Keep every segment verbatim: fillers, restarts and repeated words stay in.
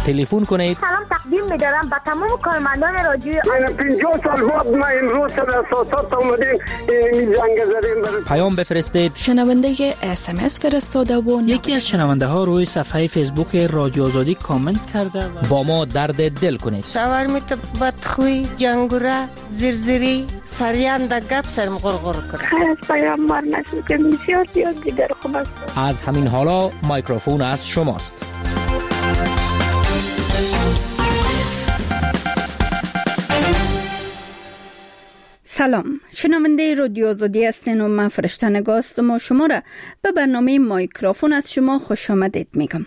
تلفن کنید. سلام تقدیم می‌دارم به تمام کارمندان رادیو آزادی. پنجاه سال بعد ما امروز سر اساسات اومدیم این جنگ زدیم. پیام بفرستید. شنونده اس ام اس فرستاده و یکی از شنونده ها روی صفحه فیسبوک رادیو آزادی کامنت کرده و با ما درد دل کنید. شاورمیت بدخوی جنگوره زرزری سریان در گپ سرم غرغر کرد. خیلی پیام مار نشد که بسیار زیاد دیگر خوب است. از همین حالا میکروفون از شماست. سلام، شنونده رادیو آزادی هستین و من فرشته نگاه هستم و شما را به برنامه میکروفون از شما خوش آمدید میگم.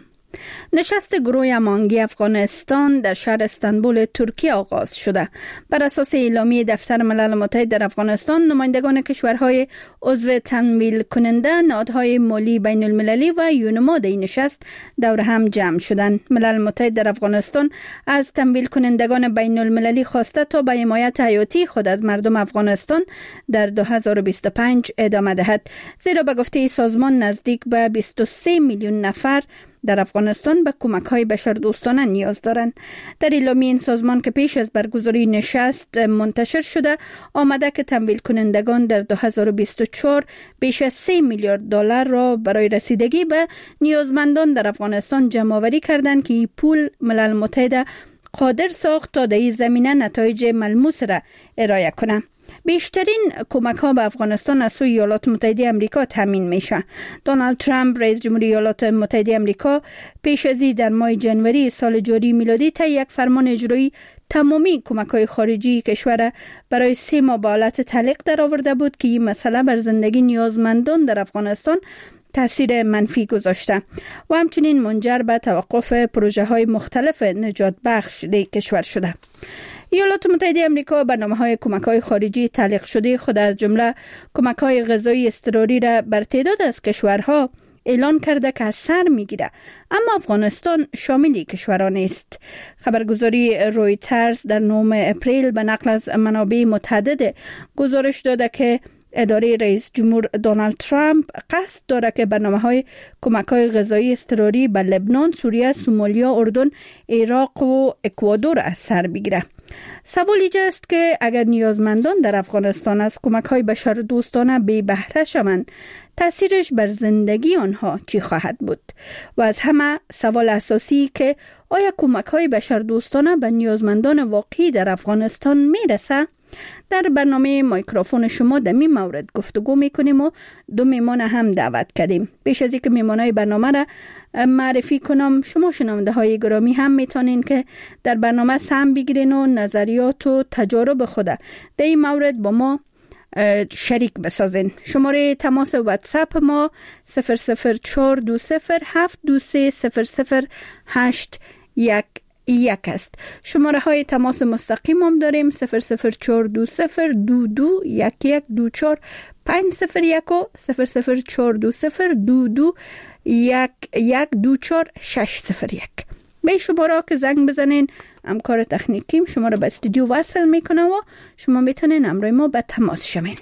نشست گروه امانگی افغانستان در شهر استانبول ترکیه آغاز شده. بر اساس اعلامیه دفتر ملل متحد در افغانستان، نمایندگان کشورهای عضو تمویل کننده، نهادهای مالی بین المللی و یونما در این نشست دور هم جمع شدند. ملل متحد در افغانستان از تمویل کنندگان بین المللی خواسته تا به حمایت حیاتی خود از مردم افغانستان در دو هزار و بیست و پنج ادامه دهد، زیرا به گفته سازمان نزدیک به بیست و سه میلیون نفر در افغانستان به کمک‌های بشردوستانه نیاز دارند. در اعلامیه این سازمان که پیش از برگزاری نشست منتشر شده، آمده که تمویل کنندگان در دو هزار و بیست و چهار بیش از سه میلیارد دلار را برای رسیدگی به نیازمندان در افغانستان جمع‌آوری کردند که این پول ملل متحد قادر ساخت تا در این زمینه نتایج ملموس را ارائه کنه. بیشترین کمک ها به افغانستان از سوی ایالات متحده آمریکا تامین میشه. دونالد ترامپ رئیس جمهوری ایالات متحده آمریکا پیش از این در ماه جنوری سال جاری میلادی تا یک فرمان اجرایی تمامی کمک های خارجی کشور برای سه ماه به حالت تعلیق در آورده بود که این مسئله بر زندگی نیازمندان در افغانستان تاثیر منفی گذاشته و همچنین منجر به توقف پروژه های مختلف نجات بخش در کشور شده. ایالات متحده آمریکا برنامه‌های کمک‌های خارجی تعلیق شده خود از جمله کمک‌های غذایی اضطراری را بر تعداد از کشورها اعلان کرده که از سر می‌گیره، اما افغانستان شامل کشوران است. خبرگزاری رویترز در نهم اپریل به نقل از منابع متعدد گزارش داده که اداره رئیس جمهور دونالد ترامپ قصد داره که برنامه‌های کمک‌های غذایی اضطراری به لبنان، سوریه، سومالیا، اردن، عراق و اکوادور از سر بگیره. سوال اینجاست که اگر نیازمندان در افغانستان از کمک‌های بشردوستانه بی بهره شوند، تاثیرش بر زندگی آنها چی خواهد بود؟ و از همه سوال اساسی که آیا کمک‌های بشردوستانه به نیازمندان واقعی در افغانستان میرسه؟ در برنامه میکروفون شما در این مورد گفتگو میکنیم و دو میمان هم دعوت کردیم. پیش از اینکه میمانای برنامه را معرفی کنم، شما شنونده های گرامی هم میتونین که در برنامه سهم بگیرین و نظریات و تجارب خود در این مورد با ما شریک بسازین. شماره تماس واتساپ ما صفر صفر چهار دو صفر هفت دو سه صفر صفر هشت یک یک است. شماره های تماس مستقیم هم داریم صفر صفر چهار دو صفر دو دو یک یک دو چهار پنج صفر یک و صفر صفر چهار دو صفر دو دو یک یک دو چهار شش صفر یک. به شماره که زنگ بزنین همکار تکنیکیم شما را به استودیو وصل میکنه و شما میتونین همراه ما به تماس شوین.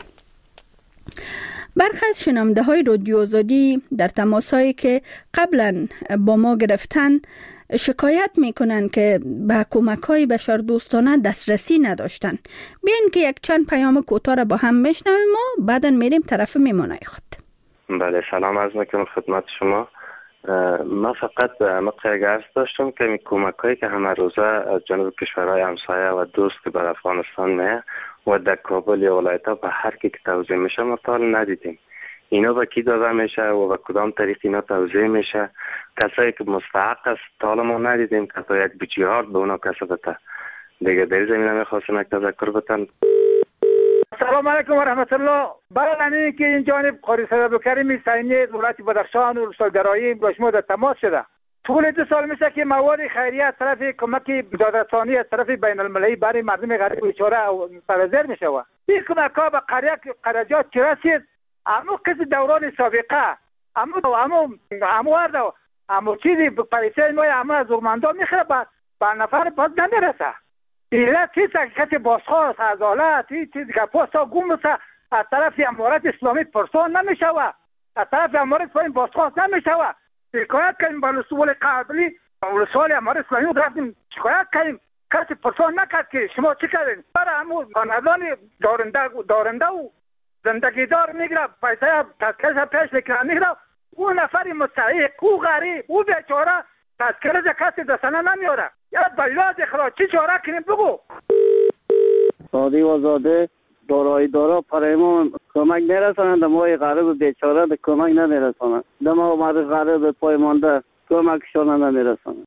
برخی از شنونده های رادیو آزادی در تماس هایی که قبلا با ما گرفتن شکایت میکنن که به کمک‌های بشردوستانه دسترسی نداشتن. بیاین که یک چند پیام کوتاه را با هم بشنویم و بعداً میریم طرف میمانای خود. بله، سلام عرض میکنم خدمت شما. من فقط مقصد عرض داشتم که این کمک‌هایی که همه روزه از جانب کشورهای همسایه و دوست که بر افغانستان میه و در کابل یا ولایت‌ها به هر کی که توزیع میشه ما تا ندیدیم. اینا به کی داده میشه و به کدام طریق اینا توزیع میشه؟ کسایی که مستحق است تا حالا ما ندیدیم که تا یک بجیارد به اونا کسا بده. دیگه در زمینه میخواستم یک تذکر بتن. سلام علیکم و رحمت الله. برای که این جانب قاری صدر کریم سینی ولایت بدخشان و روستاگرایی با شما در تماس شده. طول دو سال میشه که مواد خیریه از طرف کمک دادرسانی از طرف بین المللی برای مردم غریب و بیچاره پرزر میشه. این کمک ها به قریه قرجات چه رسید؟ امو کسی دوران سابقه امو امو امو ورده امو چیزی پریسه نوی امو از ارماندا میخواه با با نفر باز نمیرسه. ایله چیز کسی بازخواست از آلت چیزی که پاستا گم بسه از طرف امارت اسلامی پرسان نمیشوه، از طرف امارت اسلامی بازخواست نمیشوه. شکایت کنیم با رسول قبلی ولسوالی اماره اسلامی رفتیم شکایت کردیم، کسی پرسان نکرد که شما چی کردین. برای همون خاندان دارنده دارنده و زندگی دار میگیره، پیسه تذکرش پیش میکنه میگیره. اون نفری مستحق، او غریب، او بیچاره تذکرش کسی دستانه نمیاره. یا بلاد اخراج چی چاره کنیم بگو. سادی و زاده دارایی دارا پرایمون کمک نرسانند، ما غریب بیچاره به کمک نمیرسانند، دما اومده غریب پای مانده کمکشان نمیرسانند.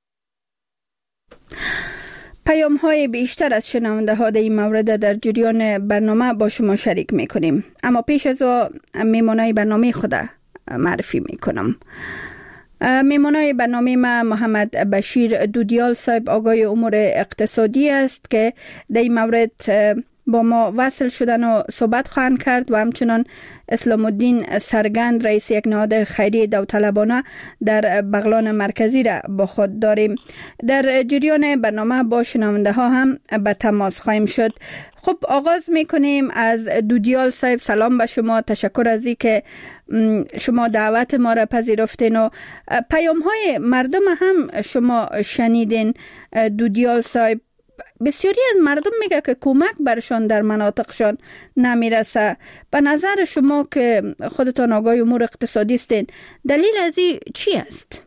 پیام های بیشتر از شنونده ها در این مورد در جریان برنامه با شما شریک میکنیم، اما پیش از آن میمانای برنامه خود معرفی میکنم. میمانای برنامه ما محمد بشیر دودیال صاحب آقای امور اقتصادی است که در این مورد با ما وصل شدن و صحبت خواهند کرد و همچنان اسلام الدین سرگند رئیس یک نهاد خیریه داوطلبانه در بغلان مرکزی را با خود داریم. در جریان برنامه با شنونده ها هم به تماس خواهیم شد. خب آغاز میکنیم از دودیال صاحب. سلام به شما، تشکر از این که شما دعوت ما را پذیرفتین و پیام های مردم هم شما شنیدین. دودیال صاحب، بسیاری از مردم میگه که کمک برشان در مناطقشان نمیرسه. به نظر شما که خودتان آگاه امور اقتصادی هستین، دلیل از این چی است؟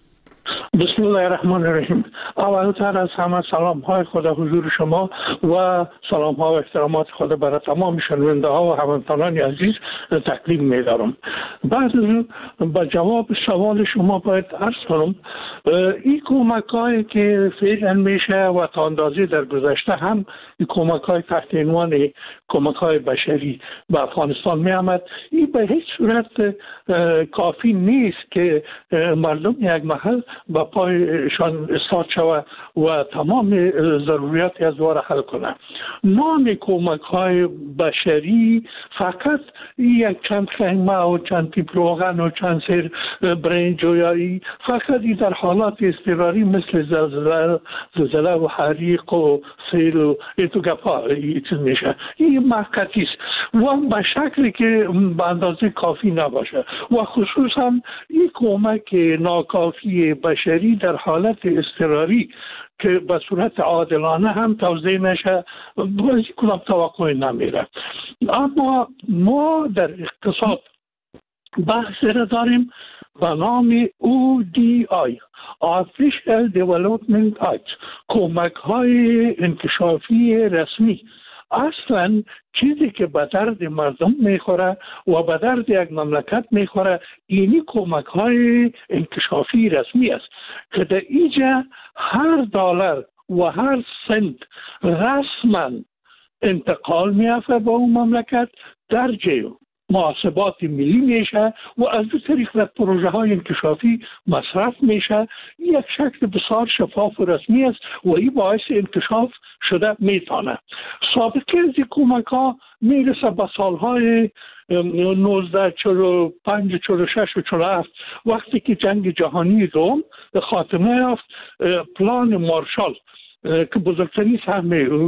بسم الله الرحمن الرحیم. اولتر از همه سلام های خود حضور شما و سلام ها و احترامات خود برای تمام شنونده ها و هموطنان عزیز تقدیم می دارم. بعد با جواب سوال شما باید عرض کنم این کمک هایی که فعلا میشه و تا اندازه در گذشته هم این کمک های تحت عنوان کمک های بشری به افغانستان می آمد، این به هیچ صورت کافی نیست که مردم یک محل با پایشان استاد شود و تمام ضروریات از وار حل کنه. نام کمک های بشری فقط یک چند خیمه و چند تیپ روغن و چند سیر برنج و یا فقط در حالات اضطراری مثل زلزله زلزله و حریق و سیل و ایتو گپا چیز میشه. این محققی است و به شکلی که به اندازه کافی نباشه و خصوصا این کمک ناکافی بشری در حالت اضطراری که به صورت عادلانه هم توزیع نشه بازی کنم توقع نمیره. اما ما در اقتصاد بحث را داریم به نام او دی آی Official Development Act، کمک های انکشافی رسمی. اصلا چیزی که به درد مردم میخوره و به درد یک مملکت میخوره اینی کمک های انکشافی رسمی است که در اینجا هر دلار و هر سنت رسما انتقال میافته با اون مملکت در جیب محاسبات ملی میشه و از دو طریق در پروژه های انکشافی مصرف میشه. یک شکل بسیار شفاف و رسمی است و این باعث انکشاف شده میتونه. سابقه از این کمک ها میرسه به سالهای نوزده چهل و پنج چهل و شش و چهل و هفت وقتی که جنگ جهانی دوم خاتمه یافت. پلان مارشال که بزرگترین سهم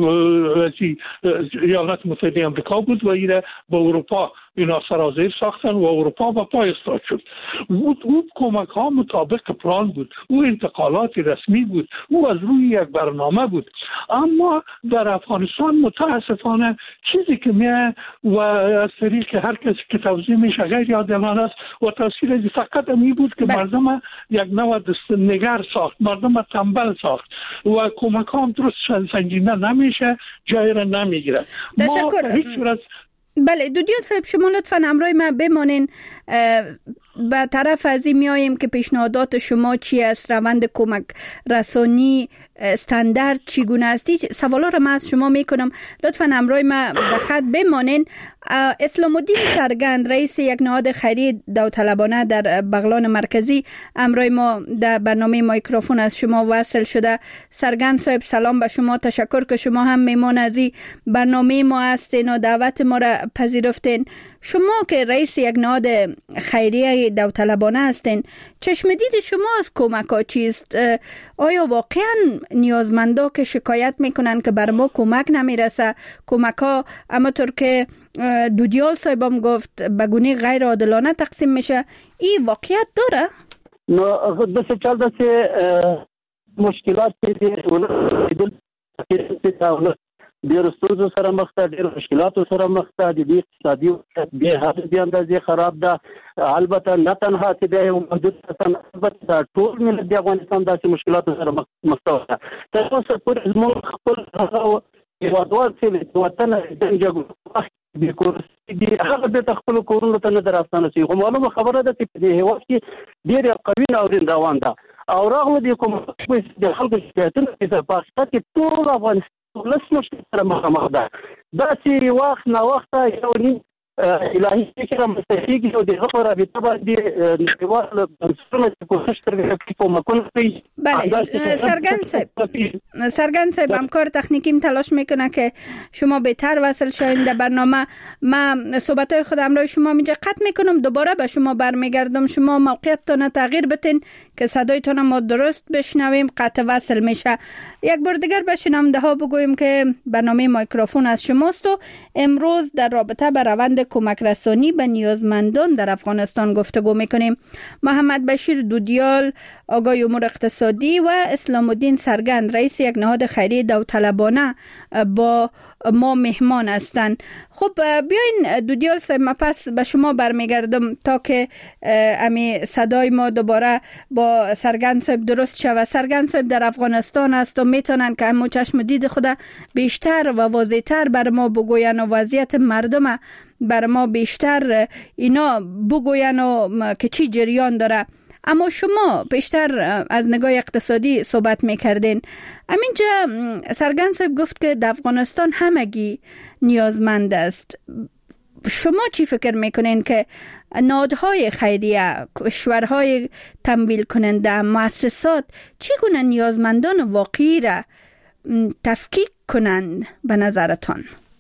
ایالات متحده آمریکا بود و این با اروپا اینا سرازیر ساختن و اروپا با پای استاد شد. او, او کمک ها مطابق پلان بود، او انتقالات رسمی بود، او از روی یک برنامه بود. اما در افغانستان متاسفانه چیزی که میه و از طریق هر کسی که توضیح میشه غیر عادلانه است و تاثیر از فقط می بود که مردم یک نوع نگر ساخت، مردم تنبل ساخت و کمک ها هم درست سنجیده نمیشه، جای را نمیگیره. تشکر. هیچ صورت بله دودیال صاحب، شما لطفاً همراه ما بمانین. به طرف از این میاییم که پیشنهادات شما چی است، روند کمک رسانی استاندارد چگونه است. سوالا را من از شما میکنم، لطفاً همراه ما در خط بمانین. اسلام الدین سرگند رئیس یک نهاد خیریه داوطلبانه در بغلان مرکزی همراه ما در برنامه مایکروفون از شما وصل شده. سرگند صاحب سلام به شما، تشکر که شما هم میمان از این برنامه ما هستین و دعوت ما را پذیرفتین. شما که رئیس یک نهاد خیریه داوطلبانه هستین، چشم دید شما از کمک ها چیست؟ آیا واقعا نیازمندا که شکایت میکنن که بر ما کمک نمیرسه، کمک ها همونطور که دودیال صاحبم گفت به گونه غیر عادلانه تقسیم میشه، این واقعیت داره؟ نو د څه چل د مشکلات دي ولر ډېر ستونزو سره مخ ته ډېر مشکلاتو سره مخ ته د دې اقتصادي وضعیت بې حد بې اندازې خراب ده. البته نه تنها چې دا یو محدود کسان البته ټول ملت د افغانستان داسې مشکلاتو سره مخ ته ده. تر اوسه پورې زموږ خپل هغه هېوادوال چې د وطن د جګړو د کورسي دي هغه د خپل کورونو ته نه راستانه شي. خو معلومه خبره ده چې په دې هېواد کې ډېر قوي ناورین روان ده او راغله د حکومت د خلکو شکایتونه چې په حقیقت کې ټول افغانستان لس مشکل سره مخامخ ده. دا چې وخت نا وخت یو نیم الهي فکر مستحقیږي او د هغه رابطه باندې نړیوال بنسټونه چې کوشش کوي کومکونه کوي. بله سرگن صاحب سرگن صاحب همکار تکنیکیم تلاش میکنه که شما بهتر وصل شوین در برنامه. ما صحبت های خود همراه شما میجا قطع میکنم، دوباره به شما برمیگردم. شما موقعیتتان تغییر بتین که صدایتان ما درست بشنویم، قطع وصل میشه. یک بار دیگر به شنونده ها بگویم که برنامه مایکروفون از شماست و امروز در رابطه با روند کمک رسانی به نیازمندان در افغانستان گفتگو میکنیم. محمد بشیر دودیال، آگاه امور اقتصادی، و اسلام الدین سرگند، رئیس یک نهاد خیریه داوطلبانه با ما مهمان هستند. خب بیاین دودیال صاحب، ما پس به شما برمیگردم تا که امی صدای ما دوباره با سرگند صاحب درست شود. سرگند صاحب در افغانستان است و میتونن که همو چشم دید خود بیشتر و واضح‌تر بر ما بگوین و وضعیت مردم بر ما بیشتر اینا بگوین و که چی جریان داره. اما شما بیشتر از نگاه اقتصادی صحبت میکردین. همینجا سرگند صاحب گفت که در افغانستان همگی نیازمند است. شما چی فکر میکنین که نهادهای خیریه، کشورهای تمویل کننده، مؤسسات چگونه نیازمندان واقعی را تفکیک کنند به نظرتان؟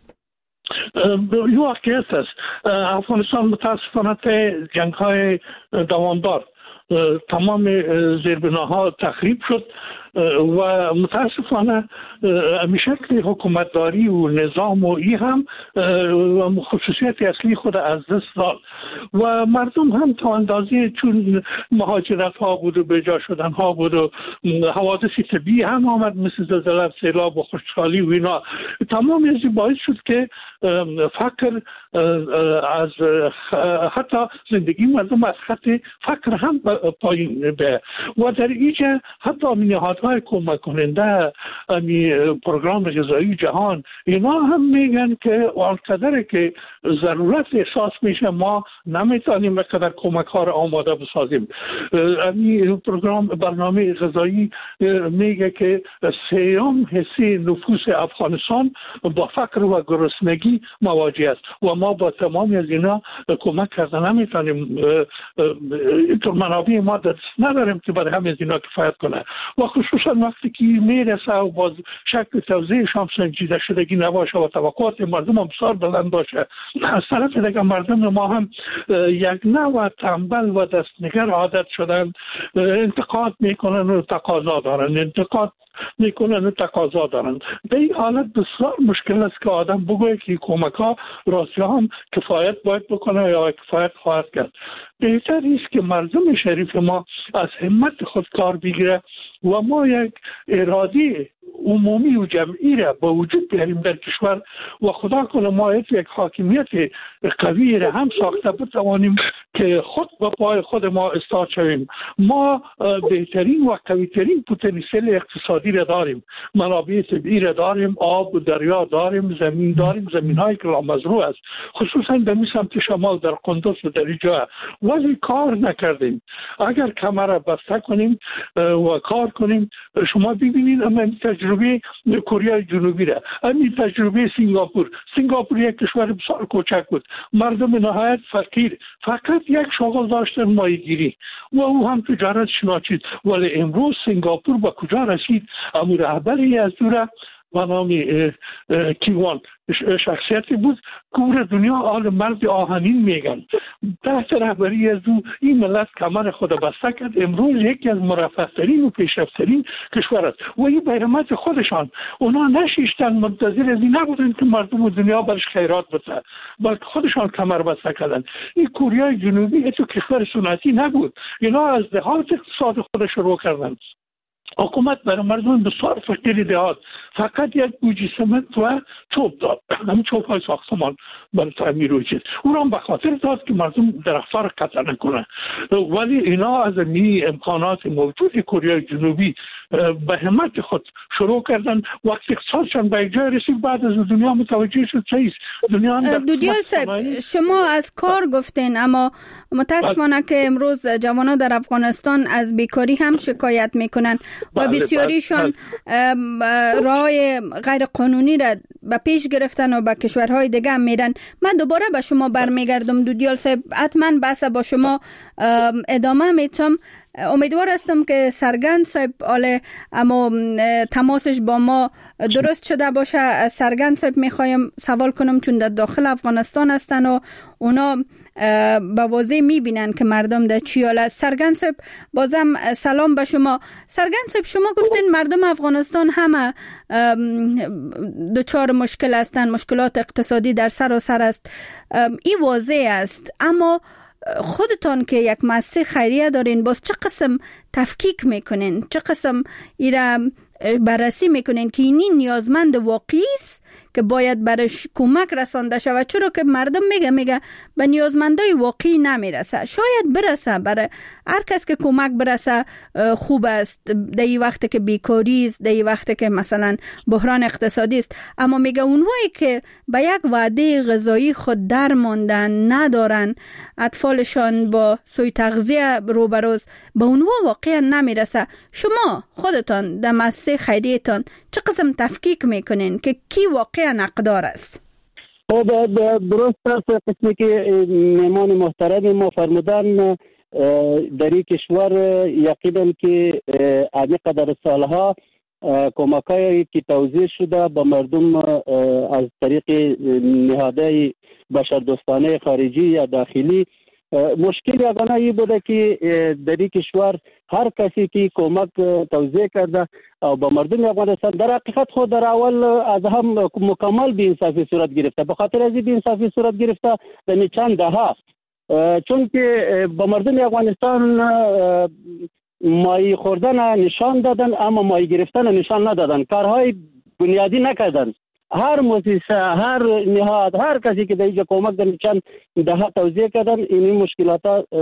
یو واقعیت است. افغانستان متاسفانه جنگ های دوامدار تمام زیربناها تخریب شد و متاسفانه به شکل حکومتداری و نظام و ای هم خصوصیت اصلی خود از دست داد و مردم هم تا اندازه چون مهاجرت ها بود و بجا شدن ها بود و حوادث طبیعی هم آمد مثل زلزله، سیلاب و خشکسالی و اینا، تمام این باعث شد که فقر از حتی زندگی مردم از خط فقر هم پایین به و در اینجا حتی نهادهای کمک کننده، پروگرام غذایی جهان، اینا هم میگن که آنقدر که ضرورت احساس میشه ما نمیتونیم به قدر کمک ها را آماده بسازیم. این پروگرام برنامه غذایی میگه که سیوم حصه نفوس افغانستان با فقر و گرسنگی مواجه است و ما با تمامی از اینا کمک کردن نمیتونیم. اینطور منابع ما دست نداریم که برای همه از اینا کفایت کنه و خصوصا وقتی که میرسه و باز شکل توزیعش هم سنجیده شدگی نباشه و توقعات مردم هم بسیار بلند باشه. از طرف دیگه مردم ما هم یک نوع تنبل و دستنگر عادت شدن، انتقاد میکنن و تقاضا دارن، انتقاد میکنن و تقاضا دارن. به این حالت بسیار مشکل است که آدم بگوید که کمک ها راستی هم کفایت باید بکنه یا کفایت خواهد کرد. بهتر است که مردم شریف ما از همت خود کار بگیره و ما یک اراده عمومی و جمعی را با وجود بیاریم در کشور و خدا کنه ما یک حاکمیت قوی را هم ساخته بتوانیم که خود با پای خود ما استاد شویم. ما بهترین و قویترین پتانسیل اقتصادی را داریم، منابع طبیعی را داریم، آب و دریا داریم، زمین داریم، زمین های که لامزرو است، خصوصا در سمت شمال در قندوز و در اینجا، ولی کار نکردیم. اگر کمر را بسته کنیم و کار کنیم، شما ببینید اما تجربه کره جنوبی را، همین تجربه سنگاپور. سنگاپور یک کشور بسیار کوچک بود، مردم نهایت فقیر، فقط یک شغل داشتن ماهیگیری و او هم تجارت شناچید. ولی امروز سنگاپور با کجا رسید؟ امو رهبری از دوره به نام کیوان شخصیتی بود که او را دنیا آل مرد آهنین میگن. تحت رهبری از او این ملت کمر خود بسته کرد. امروز یکی از مرفه‌ترین و پیشرفته‌ترین کشور است و این به رحمت خودشان. اونا نشیشتن، منتظر از این نبودن که مردم دنیا برش خیرات بده، بلکه خودشان کمر بسته کردن. این کره جنوبی تو کشور سنتی نبود، اینا از دهات اقتصاد خود شروع کردن. حکومت برای مردم بسیار فقیر دهات فقط یک بوجی سمنت و چوب داد، همین چوب های ساختمان برای تعمیر و چیز. او را به خاطر داد که مردم درخت‌ها را قطع نکنه. ولی اینا از این امکانات موجود کره جنوبی به همت خود شروع کردن. وقتی اقتصادشان به یک جای رسید بعد از دنیا متوجه شد چیز دنیا. دودیال صاحب شما از کار گفتین، اما متاسفانه که امروز جوانان در افغانستان از بیکاری هم شکایت میکنن و بسیاریشان راه غیر قانونی را به پیش گرفتن و به کشورهای دیگه هم میرن. من دوباره به شما برمیگردم دودیال صاحب، حتما بحث با شما ادامه میتم. امیدوار هستم که سرگند صاحب آله اما تماسش با ما درست شده باشه. از سرگند صاحب میخوایم سوال کنم چون در داخل افغانستان هستن و اونا به واضح میبینن که مردم در چی حال است. سرگند صاحب بازم سلام به شما. سرگند صاحب شما گفتین مردم افغانستان همه دچار مشکل هستن، مشکلات اقتصادی در سر و سر است، این واضح است، اما خودتان که یک مؤسسه خیریه دارین باز چه قسم تفکیک میکنین، چه قسم ایرا بررسی میکنین که اینی نیازمند واقعی است که باید برش کمک رسانده شود؟ چرا که مردم میگه میگه به نیازمندای واقعی نمیرسه. شاید برسه، برای هر کس که کمک برسه خوب است در این وقت که بیکاری است، در این وقت که مثلا بحران اقتصادی است، اما میگه اونهایی که به یک وعده غذایی خود در ماندن، ندارن، اطفالشان با سوء تغذیه روبروز، به اونها واقعا نمیرسه. شما خودتان در مؤسسه خیریتان چه قسم تفکیک میکنین که کی واقعا حقدار است؟ درست است قسمی که مهمان محترم ما فرمودن. در این کشور یقینا که همین قدر سالها کمکایی که توزیع شده به مردم از طریق نهادهای بشردوستانه خارجی یا داخلی، مشکل یگانه ای بوده که در این کشور هر کسی که کمک توزیع کرده و با مردم افغانستان در حقیقت خود در اول از هم مکمل بی‌انصافی صورت گرفته. به خاطر از این بی‌انصافی صورت گرفته در چند دهه، چون که با مردم افغانستان مایی خوردن نشان دادن اما مایی گرفتن نشان ندادن، کارهای بنیادی نکردن. هر مؤسسه، هر نهاد، هر کسی که در اینجا کمک در چند دهه توزیع کردن، این مشکلات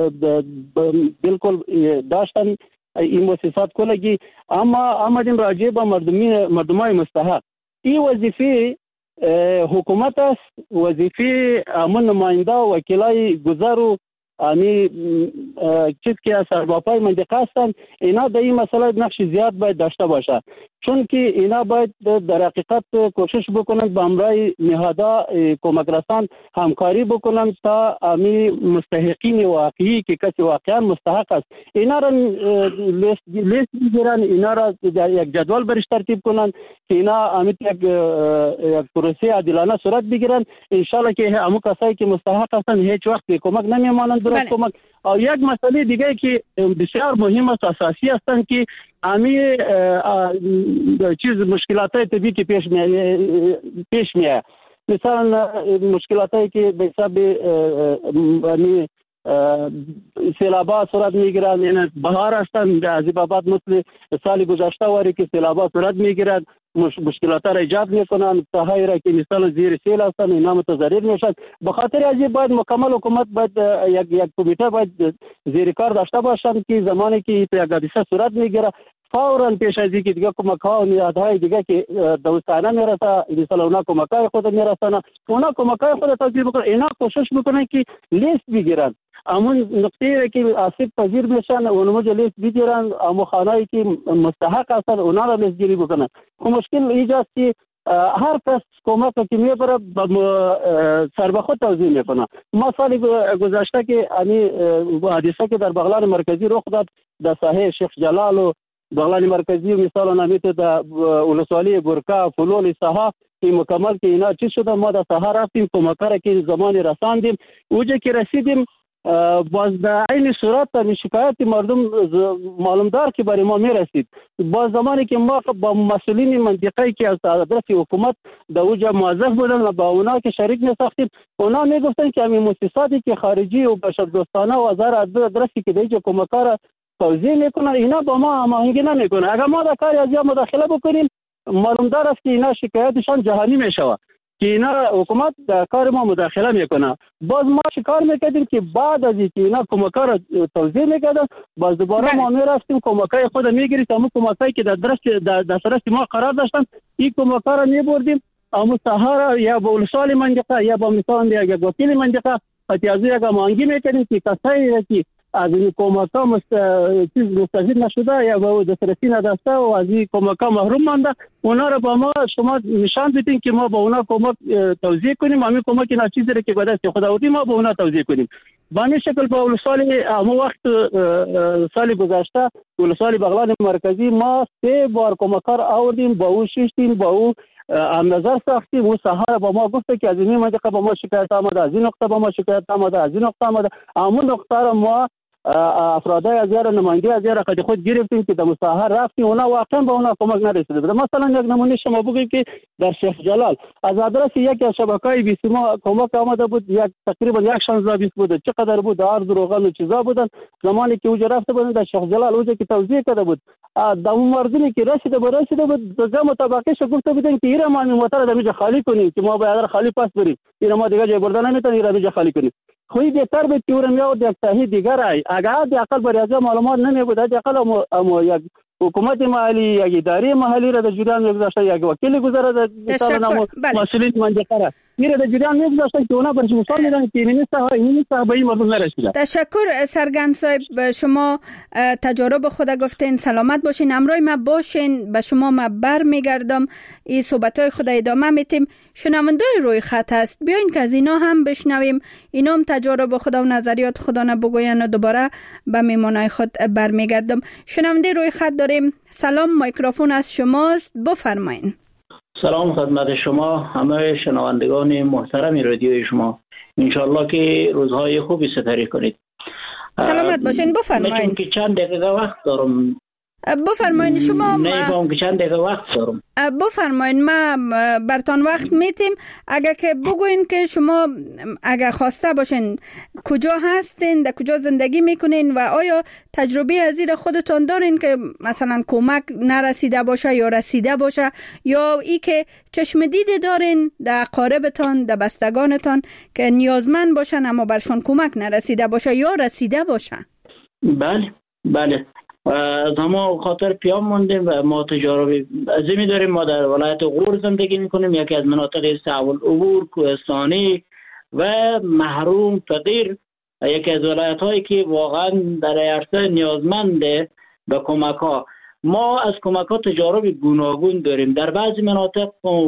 بالکل داشتن این مؤسسات کلگی. اما آمدیم راجع به مردمی مردمای مستحق. این وظیفه حکومت است، وظیفه امون نماینده و وکیلای گذر و امی چیز که از سرباپای منطقه هستن، اینا در این مسئله نقش زیاد باید داشته باشه، چون که اینا باید در حقیقت کوشش بکنن با امرای نهادا کمک رسان همکاری بکنن تا امی مستحقین واقعی که کسی واقعا مستحق است اینا را لیست لیست بگیرن، اینا را در یک جدول برش ترتیب کنن که اینا امی یک یک پروسه عادلانه صورت بگیرن. ان شاء الله که همون کسایی که مستحق هستن هیچ وقت کمک نمیمانند درست کمک. او یک مسئله دیگه که بسیار مهم است، اساسی هستند که امی چیز مشکلاتای طبیعی که پیش می پیش میاد، مثلا مشکلاتی که به حساب امی سیلابا صورت میگیرند، این بهار هستند از بعد مثل سال گذشته واری که سیلابا صورت میگیرند، مش... مشکلات را ایجاد میکنند، ساحای را که مثلا زیر سیل هستند اینا متضرر میشند. به خاطر از این باید مکمل حکومت باید یک یک کمیته باید زیر کار داشته باشند که زمانی که یک حادثه صورت میگیره فوراً پیش از اینکه دیگه کمک ها و نهادهای دیگه که دوستانه میرسه، مثلا اونا کمک های خود میرسن، اونا کمک های خود توزیع بکنن، اینا کوشش میکنن که لیست بگیرن همون نقطه که آسیب پذیر میشن اونمو لیست بگیرن، اما خانهایی که مستحق هستن اونا را لیست گیری بکنن. مشکل ایجاست که هر کس کمک که میبره سر به خود توزیع میکنه. ما سال گذشته که امی حادثه که در بغلان مرکزی رخ داد در ساحه شیخ جلال و بغلان مرکزی مثلا نمیته در ولسوالی گورکا فلول ساحه این مکمل که اینا چی شده ما در ساحه رفتیم کمکاره که زمانی رساندیم اوجه که رسیدیم باز در این صورت تا شکایت مردم معلومدار که برای ما می رسید. باز زمانی که ما با مسئولین منطقه‌ای که از طرف حکومت در اوجه موظف بودن و با اونا که شریک می ساختیم اونا می گفتن که همین مؤسساتی که خارجی و بشردوستانه و وزارت ادرسی که دیگه کمکار توزیع میکنن اینا با ما هماهنگی نمیکنه. اگر ما در کاری از یا مداخله بکنیم معلومدار است که اینا شکایتشان جهانی میشود که اینا حکومت در کار ما مداخله میکنه. باز ما شکار میکردیم که بعد از اینکه اینا کمکار توزیع میکردن باز دوباره ما میرفتیم کمکای خود میگیریم همون کمکایی که در درست در دسترس ما قرار داشتن این کمکار میبردیم همون سهارا یا با ولسوالی منطقه یا با مثلا یا وکیل منطقه اتیازی اگه مانگی میکردیم که کسایی که از این کمکا مست چیز مستفید نشده یا به دسترسی نداشته و از این کمکا محروم مانده اونا رو با ما شما نشان بدین که ما با اونا کمک توزیع کنیم همین کمک اینا چیزی رو که به دست خداوندی ما با اونا توزیع کنیم. به این شکل با ولسوالی همون وقت سال گذشته ولسوالی بغلان مرکزی ما سه بار کمکار آوردیم با او شیشتیم با او هم نظر ساختیم. اون سهار با ما گفته که از این منطقه با ما شکایت آمده از این نقطه با ما شکایت آمده از این نقطه آمده همون نقطه رو ما افرادای از یار نماینده از یار خود خود گرفتیم که در مساحه رفتیم اونا واقعا با اونا کمک نرسیده بود. مثلا یک نمونه شما بگیم که در شیخ جلال از آدرس یکی از شبکه‌های بیسیما کمک آمده بود یک تقریبا یک شانزده بیست بود چقدر بود عرض روغن و چیزا بودن زمانی که اونجا رفته بودن در شیخ جلال اونجا که توزیع کرده بود در اون مردمی که رسیده بود رسیده بود دو مطابقه شو گفته بودن که ایرا ما این موتر رو خالی کنیم که ما باید خالی پاس بریم ایرا ما دیگه جای بردن نمیتونیم ایرا خالی کنیم. خوی بهتر بود که اون میاد یک تهی دیگر ای اگر حداقل برای از معلومات نمیبود حداقل اما یک حکومت محلی یک اداره محلی را در جریان میگذاشته یک وکیل گذاره در مثلا مسئولین منطقه را میره در جریان میگذاشته که اونا برش مثال میدن که این نیست این نیست به این مردم نرسیده. تشکر سرگند صاحب شما تجارب خود گفتین سلامت باشین همراه ما باشین به شما ما بر میگردم این صحبتای خود ادامه میتیم. شنوندای روی خط است بیاین که از اینا هم بشنویم اینا هم تجارب خود و نظریات خود نه بگوین و دوباره به میمانای خود بر میگردم. شنونده روی خط داریم. سلام میکروفون از شماست بفرمایین. سلام خدمت شما همه شنوندگان محترم رادیوی شما انشالله که روزهای خوبی سپری کنید. سلامت باشین بفرمایین. که چند دقیقه وقت دارم بفرمایین شما نمیفهم که چند دقیقه وقت دارم بفرمایین ما برتان وقت میتیم اگر که بگوین که شما اگر خواسته باشین کجا هستین در کجا زندگی میکنین و آیا تجربه از این خودتان دارین که مثلا کمک نرسیده باشه یا رسیده باشه یا ای که چشم دیده دارین در اقاربتان در بستگانتان که نیازمند باشن اما برشون کمک نرسیده باشه یا رسیده باشه؟ بله بله از همه خاطر پیام موندیم و ما تجاربی عظیمی داریم. ما در ولایت غور زندگی میکنیم یکی از مناطق صعب العبور کوهستانی و محروم فقیر یکی از ولایت هایی که واقعا در عرصه نیازمنده به کمک ها. ما از کمک ها تجارب گوناگون داریم. در بعضی مناطق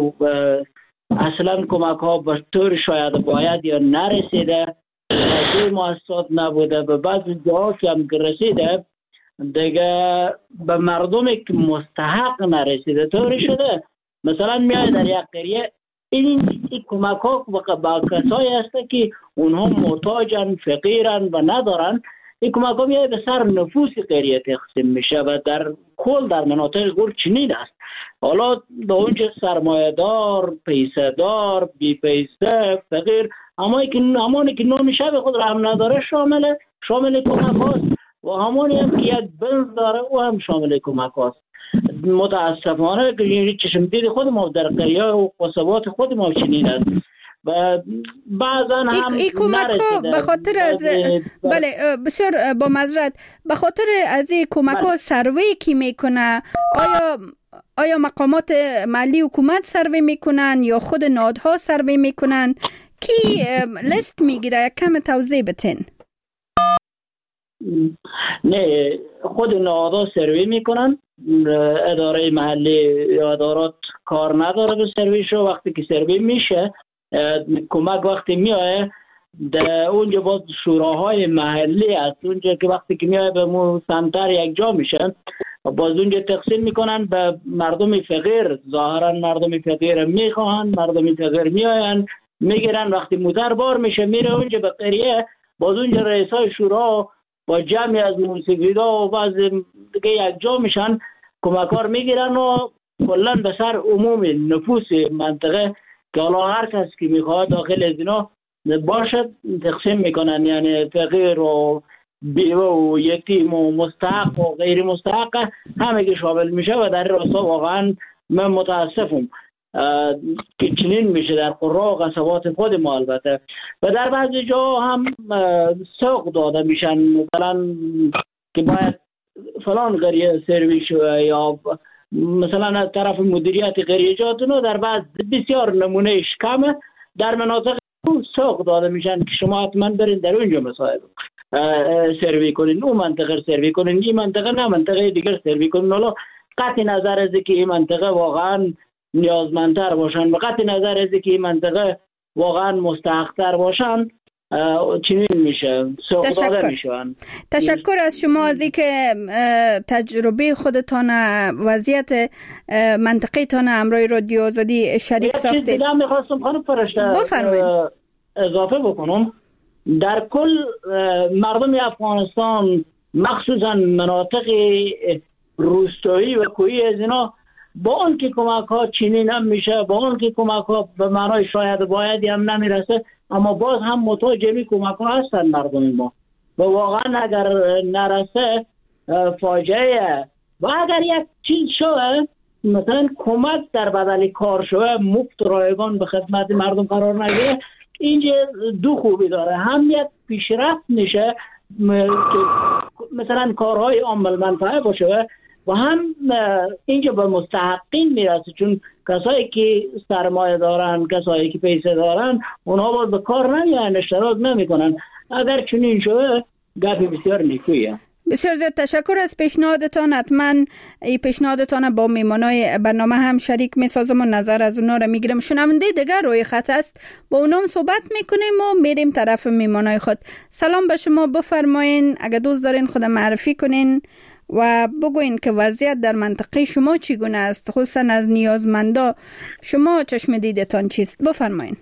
اصلا کمک ها به طور شاید باید یا نرسیده بعضی مؤسسات نبوده به بعضی جاها که هم رسیده دیگه به مردمی که مستحق نرسیده طوری شده. مثلا میاد در یک قریه این, این کمک ها با کسایی هسته که اونها محتاجن فقیرن و ندارن. این کمک ها میاد به سر نفوس قریه تقسیم میشه و در کل در مناطق غور چنین است. حالا در اونجا سرمایه دار پیسه دار بی پیسه فقیر همانی که همانی که نوم شب خود را هم نداره شامل شامل کمک هاست و همانی هم که یک بنز داره او هم شامل کمک هاست. متاسفانه که چشم دید خود ما در قریه و قصبات خود ما چنین است و بعضا هم این کمک ها به خاطر از بله بسیار با معذرت به خاطر از این کمک ها سروی کی میکنه؟ آیا آیا مقامات محلی حکومت سروی میکنن یا خود نهادها سروی میکنن؟ کی لیست میگیره؟ کم توضیح بتین. نه خود نهادها سروی میکنن. اداره محلی یا ادارات کار نداره به سرویشو. وقتی که سروی میشه کمک وقتی میایه در اونجا باز شوراهای محلی هست اونجا که وقتی که میایه به مو سنتر یک جا میشه باز اونجا تقسیم میکنن به مردم فقیر. ظاهرا مردم فقیر میخوان، مردم فقیر میآین میگیرن، وقتی موتر بار میشه میره اونجا به قریه، باز اونجا رئیسای شورا با جمعی از موسیقیدا و بعض دیگه یک جا میشن کمکار میگیرن و کلا به سر عموم نفوس منطقه که حالا هر کس که میخواد داخل از اینا باشد تقسیم میکنن، یعنی فقیر و بیوه و یتیم و مستحق و غیر مستحق همه که شامل میشه و در راستا واقعا من متاسفم که چنین میشه در قرى و قصبات خود ما البته. و در بعضی جا هم سوق داده میشن، مثلا که باید فلان قریه سرویس شوه یا مثلا از طرف مدیریت قریجات نو در بعض بسیار نمونهش کمه در مناطق سوق داده میشن که شما حتما برین در اونجا مصاحب سروی کنین، اون منطقه سروی کنین، این منطقه نه منطقه دیگر سروی کنین. حالا قطع نظر از که این منطقه واقعا نیازمندتر باشن و قطع نظر از که این منطقه واقعا مستحق‌تر باشن چنین میشه، سوق داده میشن. تشکر از شما از اینکه تجربه خودتان وضعیت منطقه تان همراه رادیو آزادی شریک ساختید. یه چیز دیگه میخواستم خانم فرشته اضافه بکنم. در کل مردم افغانستان مخصوصا مناطق روستایی و کوهی از اینا با اون که کمک ها چنین هم میشه، با اون که کمک ها به معنای شاید بایدی هم نمیرسه، اما باز هم متوجه کمک ها هستن مردم ما و واقعا اگر نرسه فاجعه. و اگر یک چیز شوه مثلا کمک در بدل کار شوه مفت رایگان به خدمت مردم قرار نگیره، اینجا دو خوبی داره. هم یک پیشرفت میشه که مثلا کارهای عامل منفعه باشه و هم اینجا به مستحقین میرسه، چون کسایی که سرمایه دارن، کسایی که پیسه دارن، اونها باید به کار نمیان، اشتراک نمیکنن. اگر چنین شده گپی بسیار نیکویه. بسیار زیاد تشکر از پیشنهادتان. حتما این پیشنهادتان با میمانای برنامه هم شریک میسازم و نظر از اونا رو میگیرم. شنونده دیگر روی خط است، با اونام صحبت میکنیم و میریم طرف میمانای خود. سلام به شما، بفرمایین اگه دوست دارین خود معرفی کنین و بگوین که وضعیت در منطقه شما چگونه است، خصوصا از نیازمندا شما چشم دیدتان چیست؟ بفرمایین.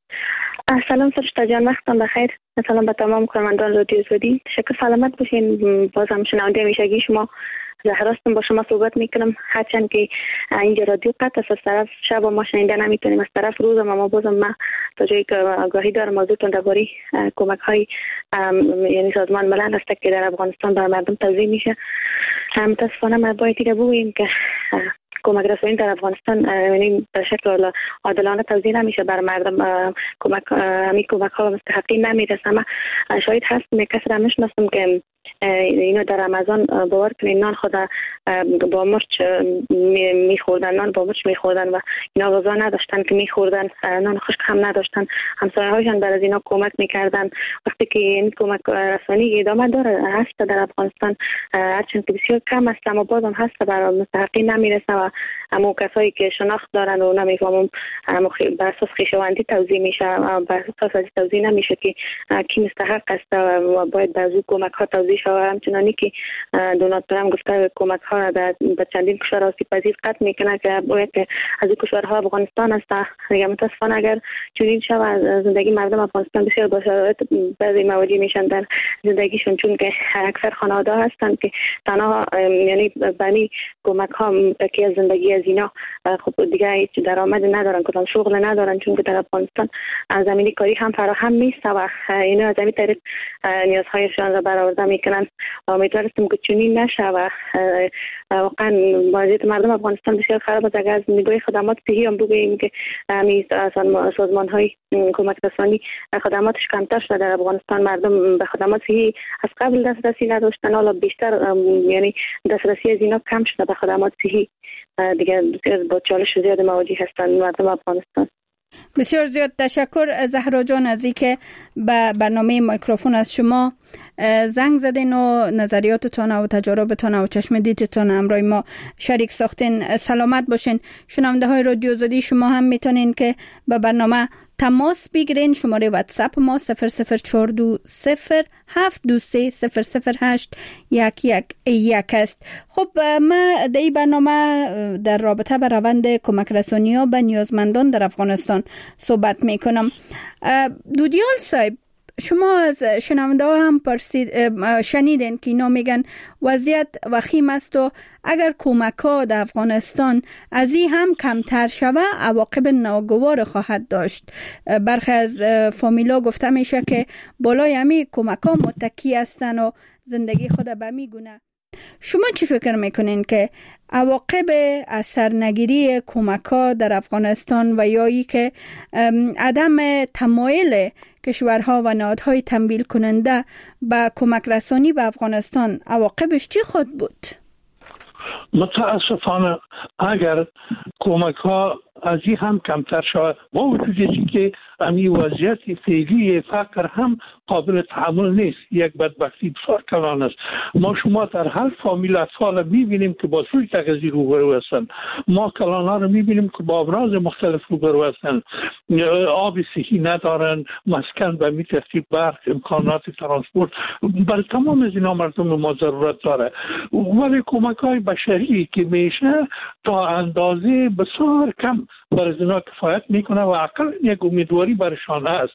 سلام فرشته جان، وقتتان بخیر. سلام به تمام کارمندان رادیو آزادی. شکر سلامت باشین. بازم شنونده میشگی شما زهراستم، با شما صحبت میکنم. هرچند که اینجا رادیو قطع است، از طرف شب ما شنیده نمیتونیم، از طرف روز ما بازم ما تا جایی که آگاهی دارم موضوعتون درباره کمک های یعنی سازمان ملل است که در افغانستان بر مردم توزیع میشه. متاسفانه ما باید دیگه بگوییم که کمک رسانی در افغانستان یعنی به شکل عادلانه توزیع نمیشه بر مردم. کمک همین کمک ها به مستحقین نمیرسه. ما شاید هستم کسی را میشناسم که اینو در رمضان باور کنین نان خود با مرچ میخوردن، نان با مرچ میخوردن و اینا غذا نداشتن که میخوردن، نان خشک هم نداشتن، همسایه هاشون بر از اینا کمک میکردن. وقتی که این کمک رسانی ادامه داره هست در افغانستان، هرچند که بسیار کم است اما بازم هست بر مستحقین نمیرسه و همون کسایی که شناخت دارن و نمیفهمم بر اساس خویشاوندی توزیع میشه، بر اساس از توزیع نمیشه که کی مستحق است و باید به از کمک ها توزیع شود. همچنانی که دونالد ترامپ گفته کمک ها در چندین کشور آسیب پذیر قطع میکنه که باید که از این کشورها افغانستان است. دیگه متاسفانه اگر چنین شود زندگی مردم افغانستان بسیار با شرایط بعضی مواجه میشن در زندگیشون، چون که اکثر خانواده هستند که تنها یعنی بنی کمک ها که از زندگی از اینا خب دیگه هیچ درآمد ندارن، کدام شغل ندارن، چون که در افغانستان زمینی کاری هم فراهم نیست و اینا از این طریق نیازهایشان را برآورده میکنن. امیدوارم که چنین نشه و واقعا وضعیت مردم افغانستان بسیار خراب است. اگر از نگاه خدمات صحی هم بگوییم که همین سازمان های کمک رسانی خدماتش کمتر شده در افغانستان، مردم به خدمات صحی از قبل دسترسی نداشتن، حالا بیشتر یعنی دسترسی از اینا کم شده به خدمات صحی، دیگه با چالش زیاد مواجه هستند مردم افغانستان. بسیار زیاد تشکر زهرا جان از اینکه به برنامه میکروفون از شما زنگ زدین و نظریاتتان و تجاربتان و چشم دیدتان همراه ما شریک ساختین. سلامت باشین. شنونده های رادیو آزادی شما هم میتونین که به برنامه تماس بگیرین. شماره واتساپ ما صفر صفر چهار دو صفر هفت دو سه صفر صفر هشت یک یک یک است. خب ما در این برنامه در رابطه با روند کمک رسانی ها به نیازمندان در افغانستان صحبت میکنم. دودیال صاحب، شما از شنونده ها هم پرسید شنیدین که اینا میگن وضعیت وخیم است و اگر کمک ها در افغانستان از این هم کمتر شوه عواقب ناگوار خواهد داشت. برخی از فامیلا گفته میشه که بالای همین کمک ها متکی هستن و زندگی خود به میگونه. شما چی فکر میکنین که عواقب از سرنگیری کمک ها در افغانستان و یا ای که عدم تمایل کشورها و نهادهای تمویل کننده به کمک رسانی به افغانستان عواقبش چی خود بود؟ متاسفانه اگر کمک ها از این هم کمتر شود با وجودی که امی وضعیت فعلی فقر هم قابل تحمل نیست، یک بدبختی بسیار کلان است. ما شما در هر فامیل اطفال میبینیم که با سوی تغذیه روبرو هستند. ما کلان ها رو میبینیم که با امراض مختلف روبرو هستند، آب صحی ندارن، مسکن به می ترتیب، برق، امکانات ترانسپورت. برای تمام از اینا مردم ما ضرورت داره، ولی کمک های بشری که میشه تا اندازه بسیار کم برای اینا کفایت میکنه و اقل یک امیدواری برشان هست.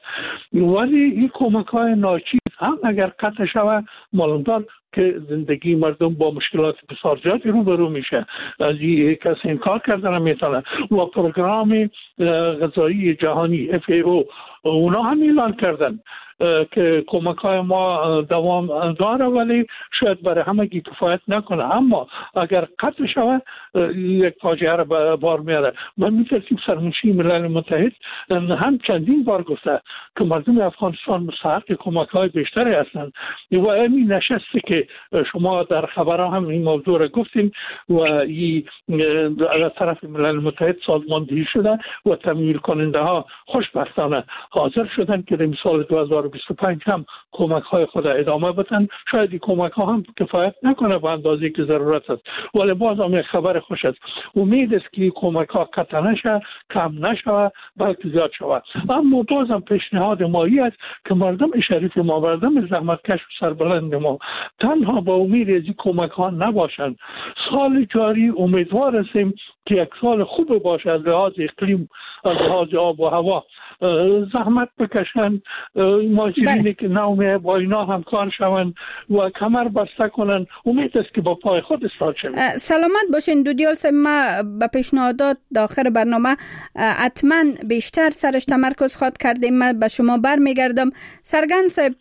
ولی این کمک های ناچیز هم اگر قطع شود معلوم دار که زندگی مردم با مشکلات بسیار زیادی روبرو میشه. از این کسی انکار کردن نمیتونه. و پروگرام غذایی جهانی اف ای او اونا هم اعلان کردن که کمک های ما دوام داره ولی شاید برای همگی کفایت نکنه، اما اگر قطع شود یک فاجعه را به بار میاره. من میترسیم سرمنشی ملل متحد هم چندین بار گفته که مردم افغانستان مستحق کمک های بیشتری هستند و این نشسته که شما در خبرها هم این موضوع را گفتیم و این از طرف ملل متحد سازماندهی شده و تمویل کننده ها خوشبختانه حاضر شدن که در سال دو هزار و بیست و پنج هم کمک های خود ادامه بدن. شاید این کمک ها هم کفایت نکنه به اندازه که ضرورت است، ولی باز هم یک خبر خوش است. امید است که کمک ها قطع نشه، کم نشه، بلکه زیاد شود. اما باز هم پیشنهاد مایی است که مردم شریف ما، مردم زحمتکش و سربلند ما تنها با امید از این کمک ها نباشند. سال جاری امیدوار هستیم که یک سال خوب باشه از لحاظ اقلیم، از لحاظ آب و هوا. زحمت بکشن، ماجرینی که نومه با اینا همکار شون و کمر بسته کنن. امید است که با پای خود استاد شوید. سلامت باشین دودیال صاحب. ما به پیشنهادات داخل برنامه حتما بیشتر سرش تمرکز خواد کردیم. من به شما برمیگردم. سرگن صاحب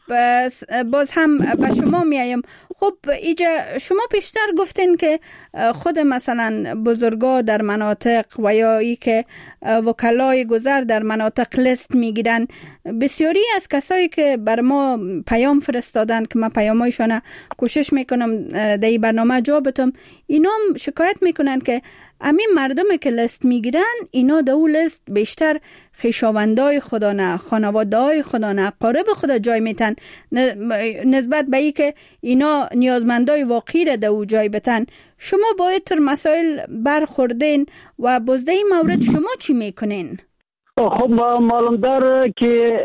باز هم به شما میایم. خب ایجا شما پیشتر گفتین که خود مثلا بزرگا در مناطق و یا ای که وکلای گذر در مناطق لیست میگیرن، بسیاری از کسایی که بر ما پیام فرستادن که من پیامایشان کوشش میکنم در این برنامه جواب بدم، اینا شکایت میکنن که همین مردمی که لیست میگیرن اینا در اون لیست بیشتر خویشاوندای خدا نه، خانواده‌های خدا نه، قارب خدا جای میتن نسبت به ای که اینا نیازمندای واقعی را در اون جای بتن. شما باید تر مسائل برخوردین و بازده این مورد شما چی میکنین؟ خب معلوم داره که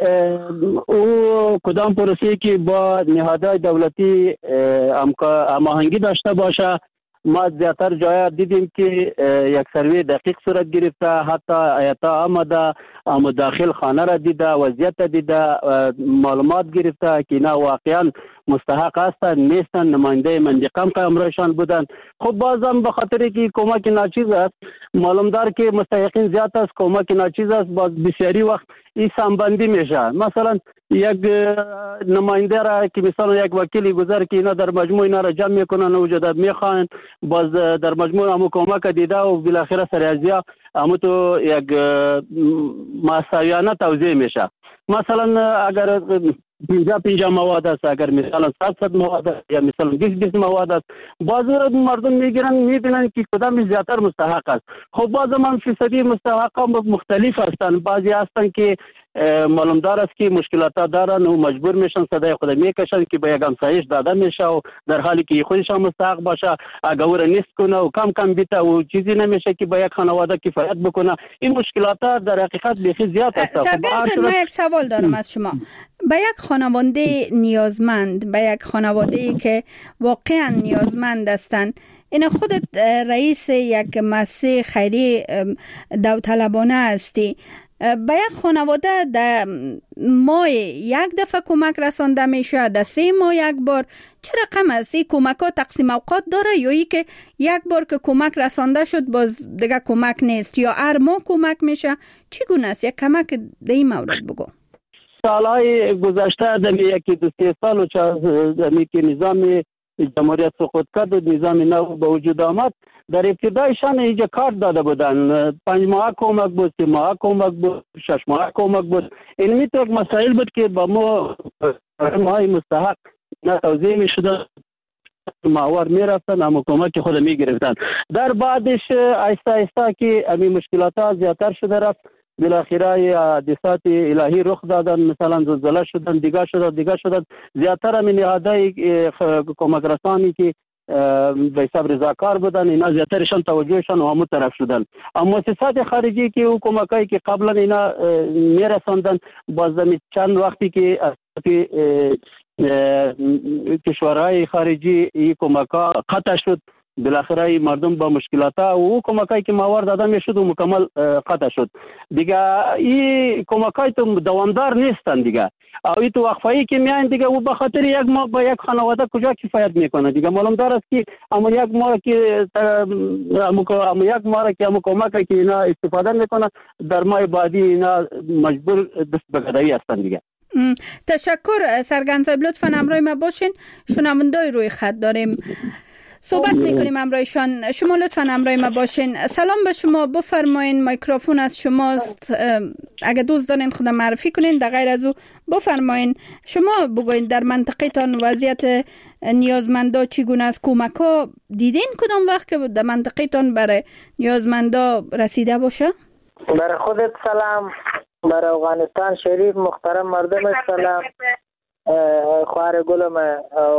او کدام پروسه که با نهادهای دولتی هماهنگی داشته باشه. ما زیادتر جای دیدیم که یک سروی دقیق صورت گرفته، حتی ایتا آمده مداخل خانه را دیده، وضعیت دیده، معلومات گرفته که اینا واقعا مستحق هستند، نیستن، نماینده منطقه هم امرایشان بودن. خب بازم به خاطر که کمک ناچیز است، معلوم دار که مستحقین زیاد است، کمک ناچیز است، باز بسیاری وقت این سمبندی میشه. مثلا یک نماینده را که مثلا یک وکیلی گذر که اینا در مجموع اینا را جمع میکنن و جدا میخوان، باز در مجموع همو کمک دیده و بالاخره سریعزیا همو تو یک مساویانه توزیع میشه. مثلا اگر پینجا پینجا مواد است، اگر مثلا صد صد مواد است یا مثلا بیست بیست مواد است، بعضی مردم میگیرن میبینن که کدام زیادتر مستحق است. خب باز هم فیصدی مستحق هم مختلف هستند. بعضی هستن که معلومدار است که مشکلات دارن و مجبور میشن صدای خود میکشن که به یک همسایش داده میشه و در حالی که خودش هم مستحق باشه اگر نیست کنه و کم کم بیته و چیزی نمیشه که به یک خانواده کفایت بکنه. این مشکلات در حقیقت بیخی زیاد است. سرگرم من یک سوال دارم از شما. به یک خانواده نیازمند، به یک خانواده که واقعا نیازمند هستند، این خودت رئیس یک مؤسسه خیری داوطلبانه هستی، به یک خانواده در ماه یک دفعه کمک رسانده میشه، در سه ماه یک بار، چه رقم است؟ این کمک ها تقسیم اوقات داره یا ای که یک بار که کمک رسانده شد باز دیگه کمک نیست، یا هر ماه کمک میشه؟ چگونه است؟ یک کمک در این مورد بگو. سالهای گذشته در یکی دو سه سال و چه که نظام جمهوریت سقوط کرد و نظام نو به وجود آمد، در ابتدایشان اینجا کارت داده بودن، پنج ماه کمک بود، سه ماه کمک بود، شش ماه کمک بود. این میتر یک مسائل بود که با ما ماهای مستحق نه توضیح می شده، ماور می رفتن اما کمک خود می گرفتن. در بعدش آیسته آیسته که امی مشکلات ها زیادتر شده رفت، بالاخره حادثات الهی رخ دادن، مثلا زلزله شدن، دیگه شدن دیگه شدن زیادتر همین نهادهای کمک رسانی که به حساب رضاکار بودن اینا زیادترشان توجهشان و همون طرف شدن. اما مؤسسات خارجی که او کمکایی که قبلا اینا میرساندن باز چند وقتی که کشورهای خارجی این کمکا قطع شد، بالاخره مردم با مشکلات ها و کمکایی که ماور داده میشد و مکمل قطع شد دیگه. این کمکای تو دوامدار نیستن دیگه، او این تو وقفه‌ای که میان دیگه و به خاطر یک ماه با یک خانواده کجا کفایت میکنه دیگه. معلوم دار است که اما یک ماه که اما یک ماه که اما کمکی که اینا استفاده میکنه در ماه بعدی اینا مجبور دست به گدایی هستن دیگه. تشکر سرگرم صاحب، لطفاً همراه ما باشین. شنوندای روی خط داریم، صحبت میکنیم همراهشان. شما لطفاً همراه ما باشین. سلام به شما، بفرمایین، میکروفون از شماست. اگه دوست دارین خودم معرفی کنین، در غیر از او بفرمایین. شما بگوین در منطقه تان وضعیت نیازمندا چگونه است؟ کمک ها دیدین کدام وقت که در منطقه تان برای نیازمندا رسیده باشه؟ برای خودت سلام، برای افغانستان شریف محترم مردم سلام. خواهر گلم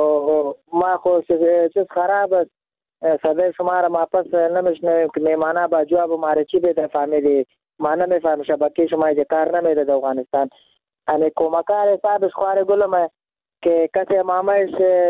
ما خوش چیز خراب است، صدای شما را ما پس نمیشنویم که میمانه با جواب ما چی بده فهمیدی؟ ما نمیفهم شبکه شما اینجا کار نمیده در افغانستان. یعنی کمکار حسابش خواهر گلم که کسی مامایش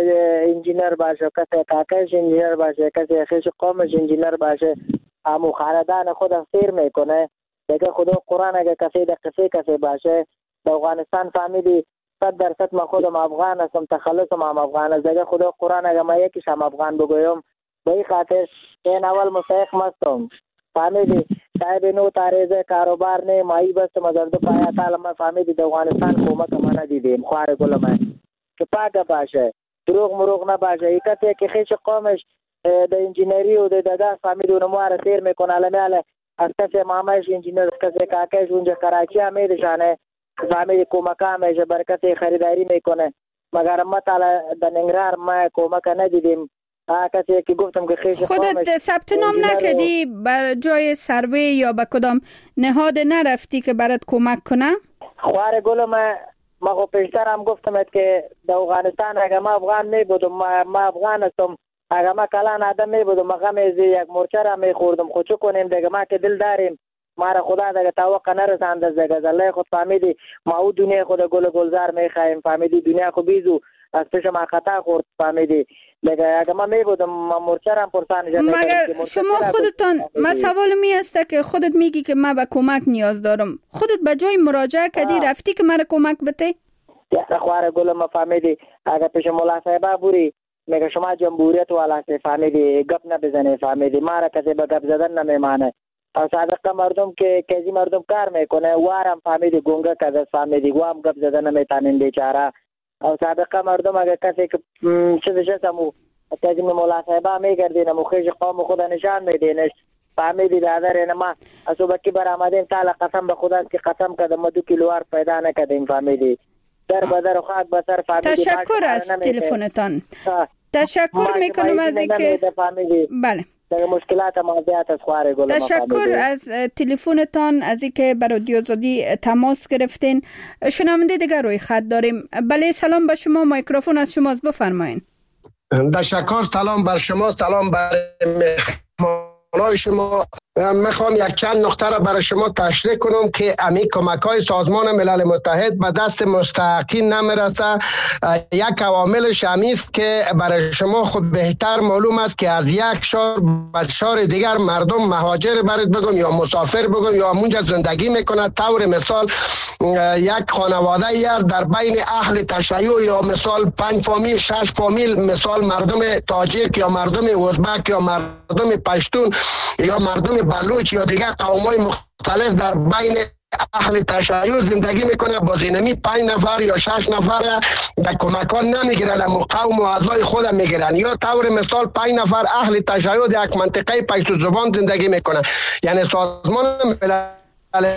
انجینر باشه، کسی کاکایش انجینر باشه، کسی خیش قومش انجینر باشه، همو خاندان خود سیر میکنه دیگه. خدا قرآن اگه کسی در کسی کسی باشه در افغانستان فهمیدی صد درصد ما خودم افغان هستم، تخلصم هم افغان است دیگه. خدا قرآن اگه ما یکیش هم افغان بگویم به این خاطر این اول مستحق مستم فهمیدی. صاحب نو تاریزه کاروبار نه مایی بست مزرد پایا تعالی ما فهمیدی در افغانستان کمک ما ندیدیم. خواهر گلم که پاکه باشه، دروغ مروغ نباشه. یک کسی که خیش قومش د انجینری و د دادا فهمیدی اونمو را سیر میکنه علمیاله از کسی مامایش انجینر، کسی کاکایش اونجا کراچی هم میدشانه فهمیدی کمکه همیشه بر کسی خریداری میکنه. مگر ما تعالی در ننگرهار ما کمک ندیدیم. کسی که گفتم که خیش خودت ثبت نام نکردی بر جای سروی یا به کدام نهاد نرفتی که برات کمک کنه؟ خوار گل ما ما خب پیشتر هم گفتم که در افغانستان اگه ما افغان می بودم ما, ما افغان هستم، اگه ما کلان آدم می بودم ما غمیزی یک مرچه را می خوردم. خود چو کنیم دیگه ما که دل داریم ما را خدا دیگه توقع نرسانده دیگه. زله خود فهمیدی ما او دنیا خود گل گلزار می خواهیم فهمیدی. دنیا خود بیزو از پیش ما خطا خورد فهمیدی دیگه. اگه ما می بودم ما مرچه را پرسان جمعه. مگر شما خودتان ما سوال می است که خودت میگی که ما به کمک نیاز دارم، خودت به جای مراجعه کردی رفتی که مرا کمک بده؟ یا خوار گل ما فهمیدی اگه پیش مولا صاحبه بوری میگه شما جمهوریت والا سے فهمیدی گپ نبزنه فهمیدی ما را کسی به گپ زدن نمیمانه. او صادقه مردم که کسی مردم کار میکنه وارم فهمیدی گونگه کده فهمیدی وام گپ زدن نمیتانین بیچاره. او صادقه مردم اگه کسی که چیزش هستمو کسی مولا صاحبه میگردین مو خیش قوم خود نشان میدینش فهمیدی دادر اینما اصو بکی برآمدیم تعالی قسم به خدا که قسم کده ما دو کیلوار پیدا نکدیم فهمیدی. در بدر خاک بسر فهمیدی. تشکر از تلفنتان. تشکر میکنم از اینکه بله دیگه مشکلات مواضعات از خواهر گل. تشکر از تلفنتان، از اینکه به رادیو آزادی تماس گرفتین. شنونده دیگر روی خط داریم. بله سلام به شما، میکروفون از شماست، بفرمایید. تشکر، سلام بر شما، سلام بر مهمانان شما. میخوام یک چند نکته را برای شما تشریح کنم که امی کمک‌های سازمان ملل متحد به دست مستحقین نمیرسه. یک عواملش همی است که برای شما خود بهتر معلوم است که از یک شهر به شهر دیگر مردم مهاجر برید بگم یا مسافر بگم یا اونجا زندگی میکنه. طور مثال یک خانواده یا در بین اهل تشیع یا مثال پنج فامیل شش فامیل، مثال مردم تاجیک یا مردم ازبک یا مردم پشتون یا مردم بلوچ یا دیگر قوم‌های مختلف در بین اهل تشیع زندگی میکنه. با زینمی پنج نفر یا شش نفر در کمکان نمیگیرن، اما قوم و اعضای خود میگیرن. یا طور مثال پنج نفر اهل تشیع در یک منطقه پشتو زبان زندگی میکنه. یعنی سازمان ملل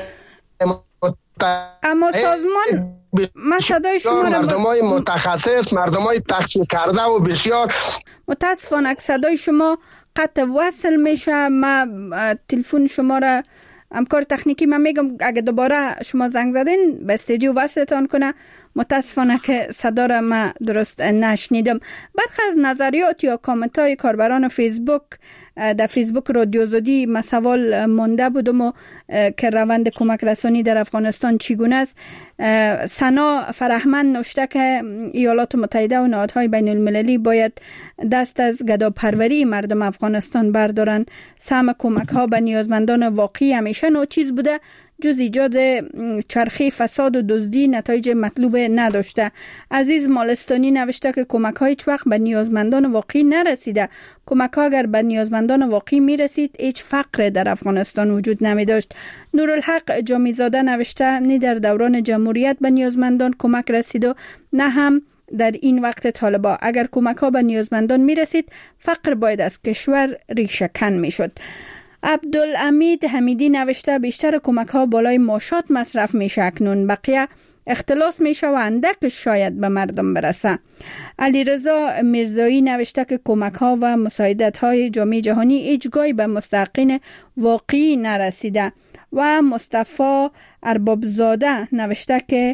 اما سازمان من صدای شما را مردمای متخصص، مردمای تحصیل کرده و بسیار متاسفانه صدای شما قطع وصل میشه. ما تلفن شما را همکار تکنیکی من میگم اگه دوباره شما زنگ زدین به استودیو وصلتان کنه. متاسفانه که صدا را من درست نشنیدم. برخی از نظریات یا کامنت های کاربران فیسبوک در فیسبوک رادیو آزادی ما سوال مانده بودم و که روند کمک رسانی در افغانستان چگونه است. سنا فرهمند نوشته که ایالات متحده و نهادهای بین المللی باید دست از گداپروری مردم افغانستان بردارن. سهم کمک ها به نیازمندان واقعی همیشه ناچیز بوده، جز ایجاد چرخه فساد و دزدی نتایج مطلوب نداشته. عزیز مالستانی نوشته که کمک ها هیچ وقت به نیازمندان واقعی نرسیده. کمک ها اگر به نیازمندان واقعی میرسید هیچ فقر در افغانستان وجود نمی داشت. نورالحق جامیزاده نوشته نه در دوران جمهوریت به نیازمندان کمک رسید و نه هم در این وقت طالبا. اگر کمک ها به نیازمندان می رسید فقر باید از کشور ریشه کن می شد. عبدالحمید حمیدی نوشته بیشتر کمک ها بالای ماشات مصرف میشه اکنون، بقیه اختلاس میشه و اندک شاید به مردم برسه. علیرضا میرزایی نوشته که کمک ها و مساعدت های جامعه جهانی هیچگاهی به مستحقین واقعی نرسیده. و مصطفی اربابزاده نوشته که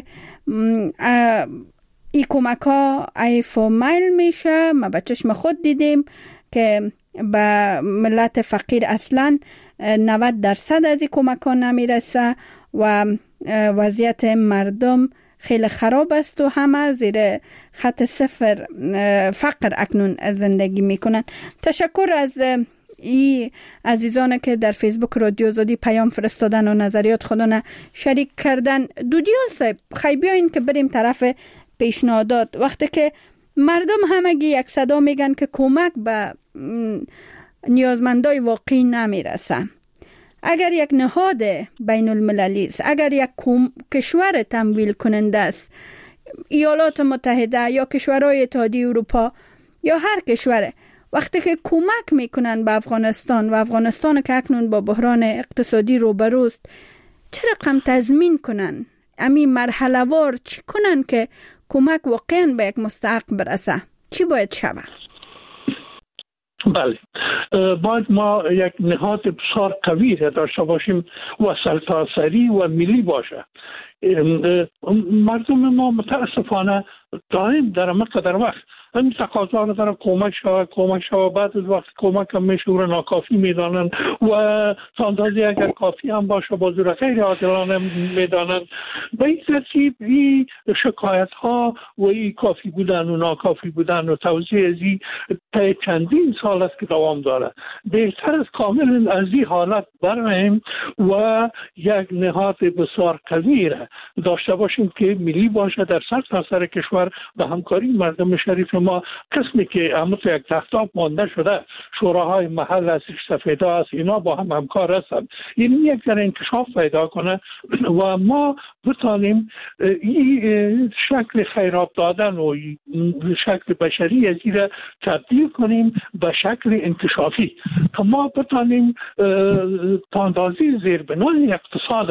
این کمک ها ایف و میل میشه. ما به چشم خود دیدیم که به ملت فقیر اصلا نود درصد از این کمک ها نمیرسه و وضعیت مردم خیلی خراب است و همه زیر خط صفر فقر اکنون زندگی میکنن. تشکر از ای عزیزان که در فیسبوک رادیو آزادی پیام فرستادن و نظریات خودنا شریک کردن. دودیال صاحب خیلی بیاین که بریم طرف پیشنهادات. وقتی که مردم همگی یک صدا میگن که کمک به نیازمندای واقعی نمیرسه، اگر یک نهاد بین المللی است، اگر یک کشور تمویل کننده است، ایالات متحده یا کشورهای اتحادیه اروپا یا هر کشور، وقتی که کمک میکنن به افغانستان و افغانستان که اکنون با بحران اقتصادی روبروست، چه رقم تضمین کنن؟ امی مرحله وار چی کنن که کمک واقعا به یک مستحق برسه؟ چی باید شود؟ بله، باید ما یک نهاد بسیار قوی داشته باشیم و سرتاسری و ملی باشه. مردم ما متاسفانه دائم در مقدر وقت این تقاضا رو دارن کمک شود کمک شود بعد از وقت کمک هم میشه او رو ناکافی میدانن و تا اندازه اگر کافی هم باشه با زور غیر عادلانه میدانن. به این ترتیب این شکایت ها و این کافی بودن و ناکافی بودن و توضیح از این تا چندین سال است که دوام داره. بهتر از کامل از این حالت برمیم و یک نهاد بسیار قوی را داشته باشیم که ملی باشه در سر تا سر کشور به همکاری مردم شریف ما. قسمی که همونطور یک تختاب مانده شده شوراهای محل است، سفیده است، اینا با هم همکار هستند. این یک در انکشاف پیدا کنه و ما بتانیم این شکل خیرات دادن و شکل بشری از این تبدیل کنیم به شکل انکشافی که ما بتانیم تا اندازه زیربنای اقتصاد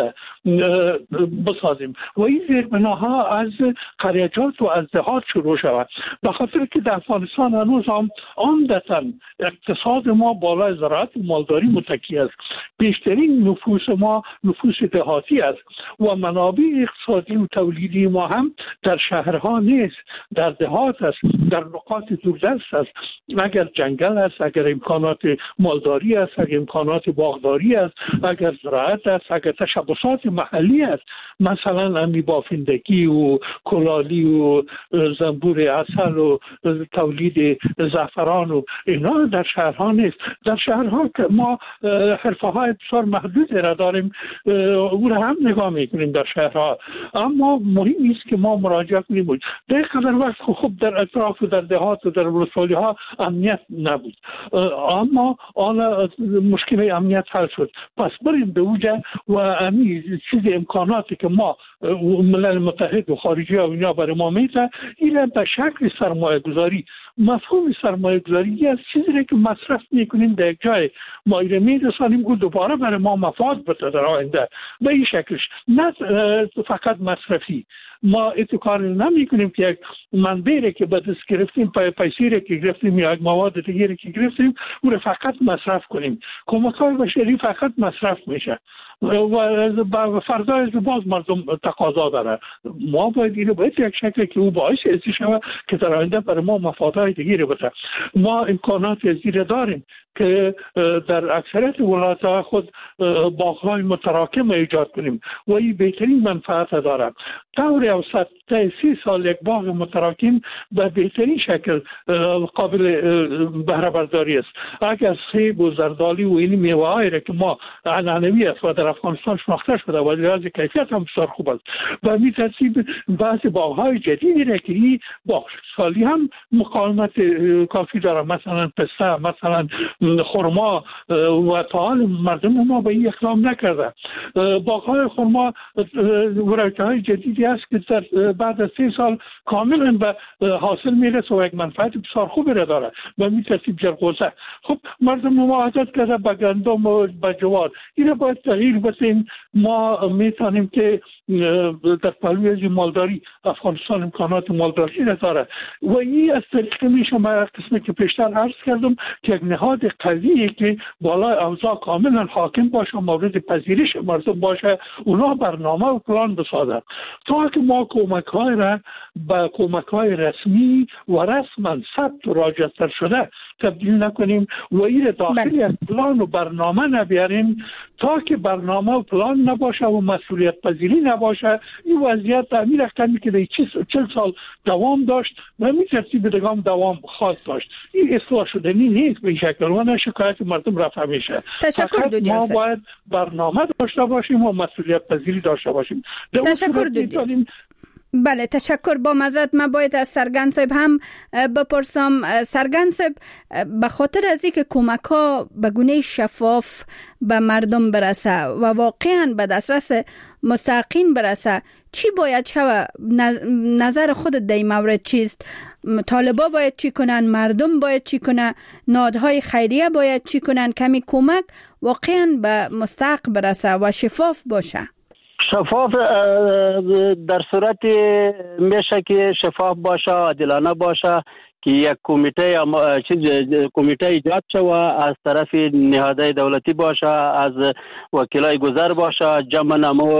بسازیم و این زیربناها از قریچات و از دهات شروع شود، به خاطر که در افغانستان هنوز هم عمدتاً اقتصاد ما بالای زراعت و مالداری متکی است. بیشترین نفوس ما نفوس دهاتی است و منابع اقتصادی و تولیدی ما هم در شهرها نیست، در دهات است، در نقاط دوردست است. اگر جنگل است، اگر امکانات مالداری است، اگر امکانات باغداری است، اگر زراعت است، اگر تشبسات محلی است، مثلا امی بافندگی و کلالی و زنبور عسل و تولید زعفران و اینا در شهرها نیست. در شهرها که ما حرفه های بسیار محدود را داریم، او را هم نگاه میکنیم در شهرها، اما مهم است که ما مراجعه کنیم. در قدر وقت خوب در اطراف و در دهات و در ولسوالی ها امنیت نبود، اما آن مشکل امنیت حل شد. پس بریم به اوجه و امی چیز امکاناتی که ما ملل متحد و خارجی ها و اینا برای ما میده، این به شکل سرمایه گذاری. مفهوم سرمایه گذاری از چیزی که مصرف میکنیم در یک جای ما ایره میرسانیم که دوباره برای ما مفاد بده در آینده به این شکلش، نه فقط مصرفی. ما ایتو کار نمی کنیم که یک منبعی که به دست گرفتیم، پای پیسی که گرفتیم یا یک مواد دیگری که گرفتیم او رو فقط مصرف کنیم. کمک‌های بشری فقط مصرف میشه و فردای باز مردم تقاضا داره. ما باید اینو باید یک شکل که او باعث ازی شود که در آینده برای ما مفادهای دیگری بده. ما امکانات ازی داریم که در اکثریت ولایت‌های خود باغ‌های متراکم ایجاد کنیم و این بهترین منفعت داره. طور اوسط تا سی سال یک باغ متراکم به بهترین شکل قابل بهره برداری است. اگر سیب و زردالو و این میوه‌هایی را که ما عنعنوی است و در افغانستان شناخته شده و لحاظ کیفیت هم بسیار خوب است، به همین ترتیب بعضی باغ‌های جدیدی را که این باغ سالی هم مقاومت کافی داره، مثلا پسته، مثلا خرما، و تا حال مردم ما به این اقدام نکرده. باغ‌های خرما ورایت‌های جدیدی است که در بعد از سی سال کاملا به حاصل میرسه و یک منفعت بسیار خوبی را داره. به این ترتیب جرقوزه، خب مردم ما عادت کرده به گندم و به جوار، این را باید تغییر بدیم. ما میتونیم که در پهلوی از مالداری افغانستان امکانات مالداری را داره و این از طریق میشه ما قسمی که پیشتر عرض کردم که یک نهاد قویه که بالای اوضاع کاملا حاکم باشه، مورد پذیرش مردم باشه، اونا برنامه و پلان بسازن تا که ما کمک های را به کمک های رسمی و رسما ثبت و راجستر شده تبدیل نکنیم و این داخلی از پلان و برنامه نبیاریم. تا که برنامه و پلان نباشه و مسئولیت پذیری نباشه، این وضعیت تعمیر اختمی که در چل سال دوام داشت و همین ترتیب دگام دوام خواهد داشت. این اصلاح شدنی نیست به این شکل و نه شکایت مردم رفع میشه. تشکر دودی ما باید برنامه داشته باشیم و مسئولیت پذیری داشته باشیم. تشکر دودی. بله تشکر. با معذرت من باید از سرگن صاحب هم بپرسم. سرگن صاحب، به خاطر از اینکه کمک ها به گونه شفاف به مردم برسه و واقعا به دسترس مستحقین برسه، چی باید شود؟ نظر خودت در این مورد چیست؟ طالبا باید چی کنن؟ مردم باید چی کنن؟ نهادهای خیریه باید چی کنن؟ کمی کمک واقعا به مستحق برسه و شفاف باشه. شفاف در صورت میشه که شفاف باشه، عادلانه باشه که یک کمیته چیز کمیته ایجاد شوه از طرف نهادهای دولتی باشه، از وکیلای گذر باشه، جمع نمو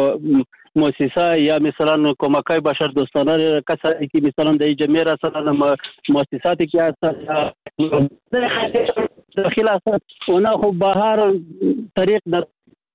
مؤسسه یا مثلا کمکای بشر دوستانه کسایی که مثلا در جمعیت اصلا مؤسساتی که هستن داخل هستن، اونا خب به هر طریق در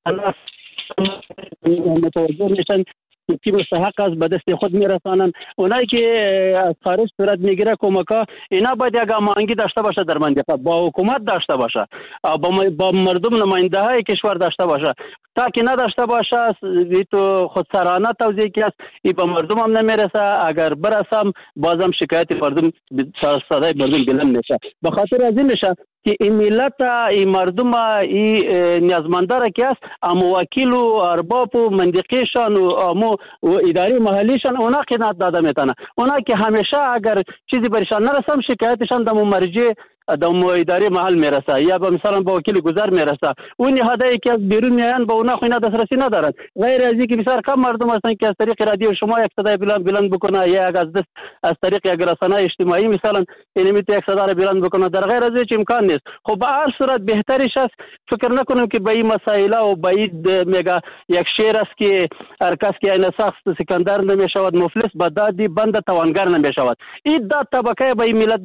متوجه میشن که مستحق است به دست خود میرسانن. اونایی که از خارج صورت میگیره کمکا، اینا باید یک هماهنگی داشته باشه در منطقه، با حکومت داشته باشه، با مردم نماینده های کشور داشته باشه. تا که نداشته باشه این تو خودسرانه توضیح که است، این به مردم هم نمیرسه. اگر برسم بازم شکایت مردم صدای مردم بلند میشه. به خاطر از این میشه که این ملت این مردم این نیازمنده را که است، اما وکیل و ارباب و منطقیشان و امو و اداره محلیشان اونا قناعت داده میتونه. اونا که همیشه اگر چیزی برشان نرسم شکایتشان دم مرجع در اداره محل میرسه یا به مثلا به وکیل گذر میرسه. اون نهادهایی که از بیرون میان به اونها خوینا دسترسی ندارند. غیر از اینکه بسیار کم مردم هستند که از طریق رادیو شما یک صدای بلند بلند بکنه یا از دست از طریق یک رسانه اجتماعی مثلا اینمی یک صدا را بلند بکنه. در غیر از هیچ امکان نیست. خب به هر صورت بهترش است فکر نکنم که به این مسائل و به این میگه یک شعر است که هر کس که این سخت سکندر نمیشود مفلس به دادی بند توانگر نمیشود. این داد طبقه به این ملت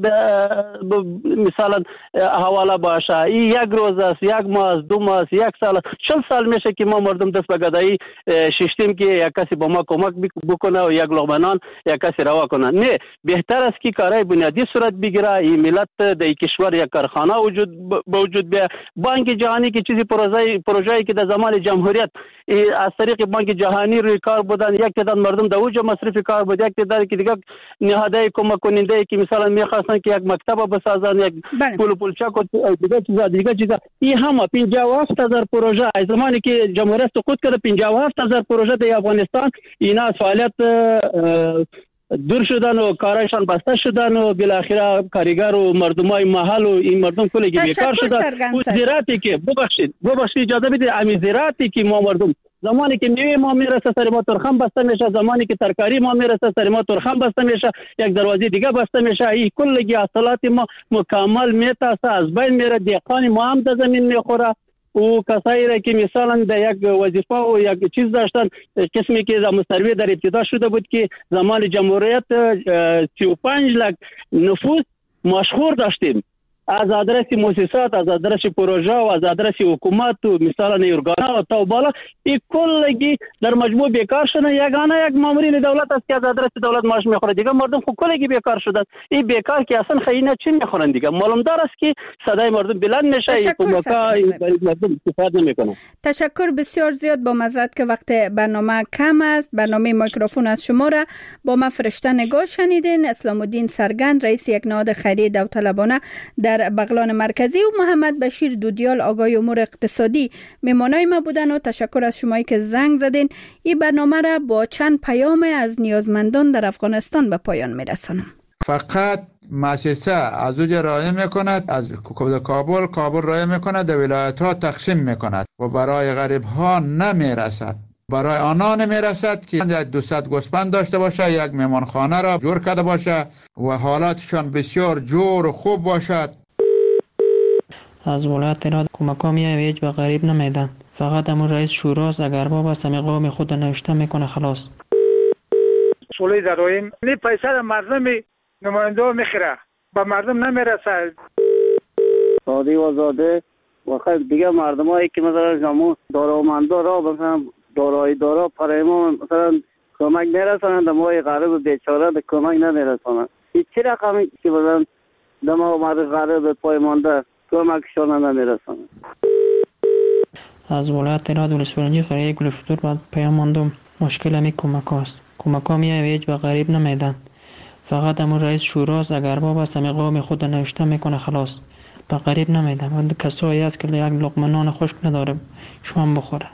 مثلا حواله باشه. این یک روز است، یک ماه است، دو ماه است، یک سال است، چل سال میشه که ما مردم دست به گدایی ششتیم که یک کسی با ما کمک بکنه و یک لقمه نان یک کسی روا کنه. نه، بهتر است که کارهای بنیادی صورت بگیره. این ملت در کشور یک کارخانه وجود به وجود بیاید. بانک جهانی که چیزی پروژه پروژه‌ای که در زمان جمهوریت از طریق بانک جهانی روی کار بودن، یک تعداد مردم در اوج مصرف کار بود، یک تعداد که دیگه نهادهای کمک کننده که مثلا می‌خواستن که یک مکتب بسازن، یک پول پولچاک و دیگه چیزا دیگه چیزا. این همه پنجاه و هفت هزار پروژه از زمانی که جمهوریت سقوط کرد پنجاه و هفت هزار پروژه در افغانستان اینا از فعالیت دور شدن و کارایشان بسته شدن و بالاخره کارگر و مردمای محل و این مردم کلی که بیکار شدن. و زراعتی که ببخشید ببخشید اجازه بدید امی زراعتی که ما مردم زمانی که میوه ما میرسه سر ما ترخم بسته میشه، زمانی که ترکاری ما میرسه سر ما ترخم بسته میشه، یک دروازه دیگه بسته میشه. این کلگی حاصلات ما مکمل میتاسه از بین میره. دهقان ما هم در زمین میخوره و کسایی را که مثلا در یک وظیفه و یک چیز داشتن، قسمی که مصروی در ابتدا شده بود که زمان جمهوریت سی و پنج لک نفوس مشهور داشتیم از آدرس مؤسسات، از آدرس پروژه و از آدرس حکومت و مثلا ارگانا و تا بالا این کلگی در مجموع بیکار شدن. یگانه یک مامورین دولت است که از آدرس دولت معاش میخوره، دیگه مردم خود کلگی بیکار شدن. این بیکار که اصلا خیلی چی میخورن دیگه معلوم دار است که صدای مردم بلند نشه. این کمکا این مردم استفاده نمیکنن. تشکر بسیار زیاد. با معذرت که وقت برنامه کم است، برنامه میکروفون از شما را با ما فرشته نگاه شنیدین. اسلام الدین سرگند رئیس یک نهاد خیریه داوطلبانه در بغلان مرکزی و محمد بشیر دودیال آگاه امور اقتصادی مهمانای ما بودن و تشکر از شمایی که زنگ زدین. این برنامه را با چند پیام از نیازمندان در افغانستان به پایان میرسانم. فقط مؤسسه از اوج رای میکند، از کابل کابل رای میکند، در ولایت ها تقسیم میکند و برای غریب ها نمیرسد. برای آنها نمیرسد که دویست گوسفند داشته باشه، یک مهمانخانه را جور کرده باشه و حالاتشان بسیار جور و خوب باشد. از ولایت تهران کمک‌ها میاد هیچ به غریب نمیدن. فقط امون رئیس شوراست، اگر باب است می قوم خود نوشته میکنه خلاص. سولی داریم نی پیسه را مردم نماینده میخره به مردم نمیرسه. سادی و زاده و خیلی دیگه مردم هایی که مثلا جامو دارامندا را مثلا دارایی دارا برای ما مثلا کمک نرسانند، ما غریب بیچاره به کمک نمیرسانند. این چه رقمی که مثلا دما مرد غریب پای مانده کمکشان نمیرسانند. از ولایت تهران ولسوالی خریه گل فطور بعد پیام ماندم مشکل می کمک هاست. کمک ها میاد هیچ به غریب نمیدن. فقط امون رئیس شوراست، اگر باب است می قوم خود نوشته میکنه خلاص. به غریب نمیدن. و کسایی هست که یک لقمه نان خشک نداره شما بخوره.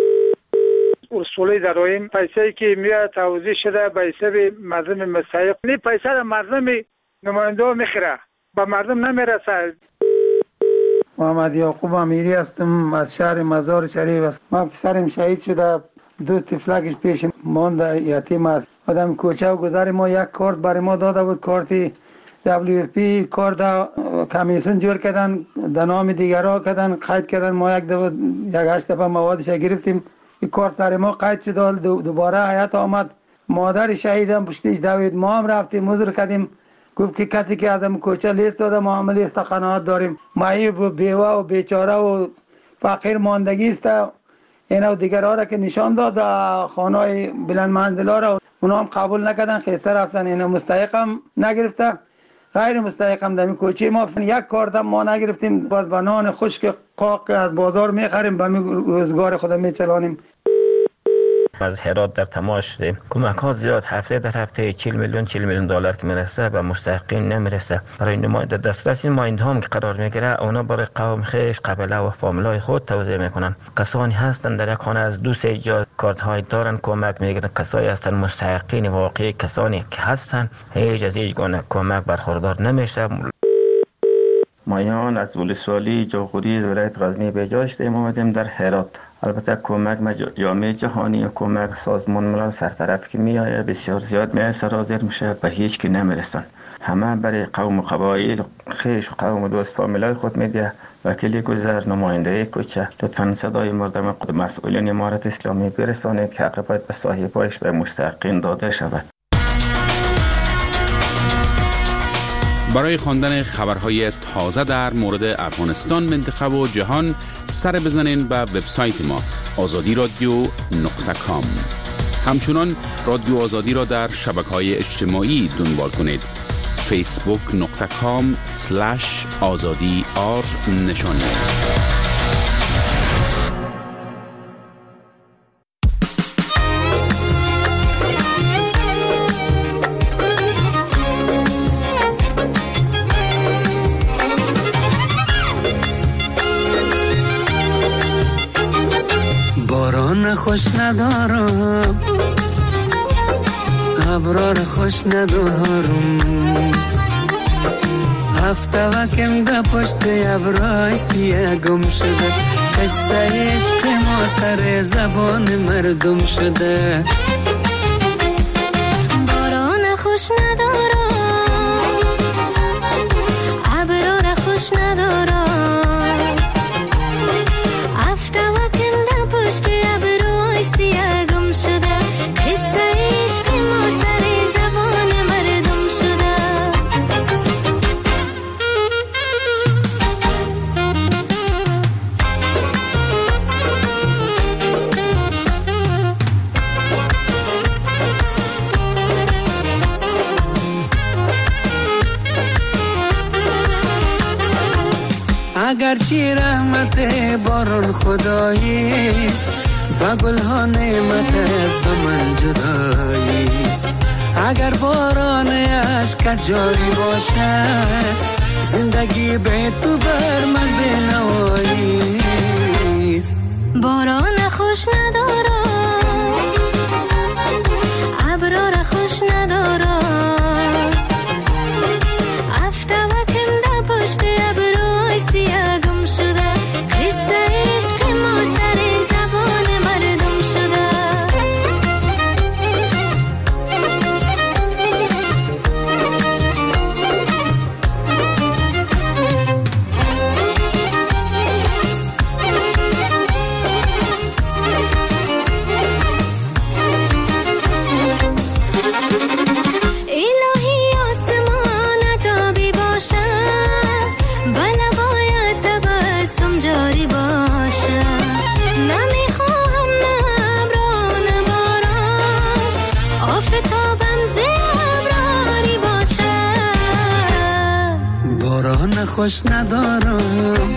اصولی داریم پیسه‌ای که میاد توزیع شده به حساب مردم مستحق. نی پیسه را مردم نماینده میخره به مردم نمیرسه. محمد یعقوب امیری هستم از شهر مزار شریف است. ما پسرم شهید شده، دو طفلکش پیش مانده یتیم است. آدم کوچه و گذر ما یک کارت برای ما داده بود، کارت دبلیو پی کارت کمیسیون جور کردن، در نام دیگرها کردن، قید کردن. ما یک دفعه یک هشت دفعه موادش گرفتیم، این کارت سر ما قید شد. دوباره حیات آمد، مادر شهیدم پشتیش دوید. ما هم رفتیم حضور کردیم، گفت که کسی که آدم کوچه لیست داده ما هم لیست قناعت داریم. معیب و بیوه و بیچاره و فقیر ماندگی است. اینا و دیگرها را که نشان داد خانه‌های بلند منزلا را اونا هم قبول نکردن، خیسته رفتن. اینا مستحق هم نگرفته، غیر مستحق هم دمی کوچه ما یک کارت هم ما نگرفتیم. باز بنان خشک قاق از بازار میخریم، به روزگار خود میچلانیم. از هرات در تماس شدیم. کمک ها زیاد هفته در هفته چهل میلیون چهل میلیون دلار که میرسه به مستحقین نمیرسه. برای نماینده دسترس نماینده هم که قرار میگیره اونا برای قوم خیش قبیله و فامیلای خود توزیع میکنن. کسانی هستن در یک خانه از دو سه جا کارت های دارن کمک میگیرن. کسایی هستن مستحقین واقعی، کسانی که هستن هیچ از هیچ گونه کمک برخوردار نمیشه. مایان از ولسوالی جاغوری ولایت غزنی به جا شدیم آمدیم در هرات. البته کمک جامعه جهانی و کمک سازمان ملل سرطرف که میآید بسیار زیاد میآید سرازیر میشه به هیچ کی نمیرسن. همه برای قوم و قبایل خیش و قوم و دوست فامیلای خود میده. وکیل گذر نماینده کوچه لطفاً صدای مردم خود مسئولین امارت اسلامی برسانید که حق باید به صاحبایش به مستحقین داده شود. برای خواندن خبرهای تازه در مورد افغانستان، منطقه و جهان سر بزنین به وبسایت ما آزادی رادیو نقطه کام. همچنان رادیو آزادی را در شبکه‌های اجتماعی دنبال کنید. فیسبوک نقطه کام سلش آزادی آر نشانی است. باران خوش ندارم، ابرار خوش ندارم، هفته وکم ده پشت ابرای سیه گم شده، قصه عشق ما سر زبان مردم شده. باران خوش ندارم، ابرار خوش ندارم، هفته وکم ده پشت ابرای سیه گم شده، قصه عشق ما سر زبان مردم شده. اگرچه رحمت باران خداییست، با گلها نعمت از به من جداییست. اگر باران عشق جاری باشد، زندگی به تو بر من بنواییست. باران خوش ندارم، ابرار خوش ندارم، هفته وکم ده پشت ابرای سیه گم شده، قصه عشق ما سر زبان مردم شده. الهی آسمان تابی باشه، بله باید تبسم جاری باشه، نمیخواهم نه ابران باران، آفتابم زبراری باشه. باران خوش ندارم،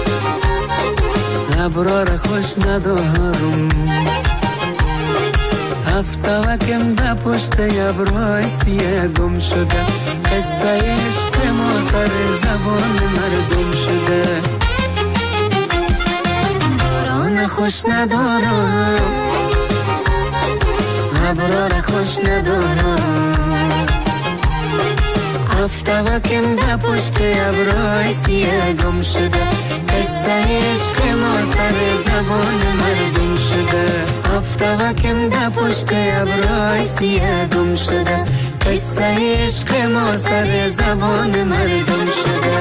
ابرار خوش ندارم، هفته وکم ده پشت ابرای سیه گم شده، قصه عشق ما سر زبان مردم شده. باران خوش ندارم، ابرار خوش ندارم، هفته وکم ده پشت ابرای سیه گم شده، قصه عشق ما سر زبان مردم شده. هفته وکم ده پشت ابرای سیه گم شده، قصه عشق ما سر زبان مردم شده.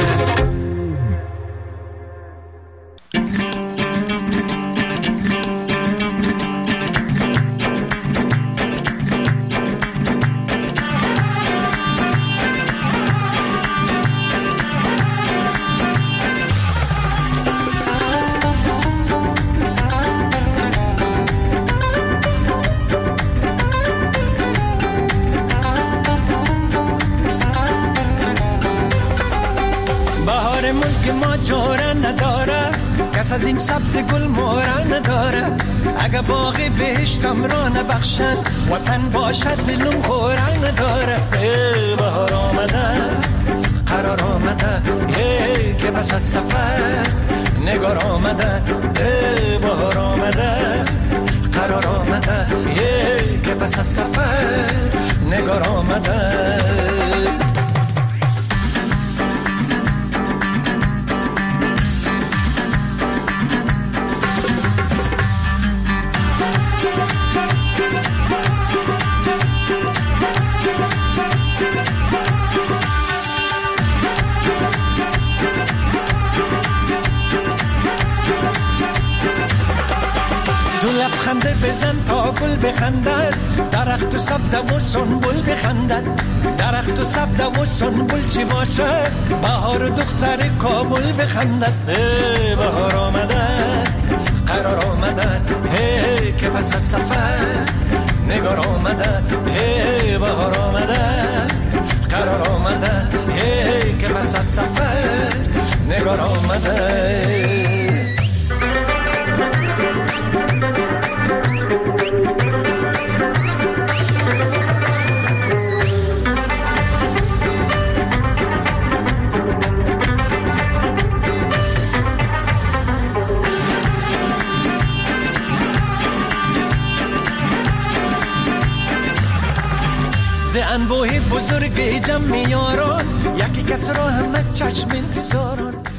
کس از این سبز گل مورا نداره، اگه باغی بهشتم را نبخشن، وطن باشد دلم خورا نداره. بهار آمده قرار آمده، که بس از سفر نگار آمده. بهار آمده قرار آمده، که بس از سفر نگار آمده. پرده بزن تا گل بخندد، درخت و سبز و سنبل بخندد. درخت و سبز و سنبل چی باشه؟ بهار و دختر کابل بخندد. ای بهار آمده قرار آمده، هی که پس از سفر نگار آمده. هی بهار آمده قرار آمده، هی که پس از سفر نگار آمده. ز انبوه بزرگ جمع یاران، یکی کس را همه چشم انتظاران.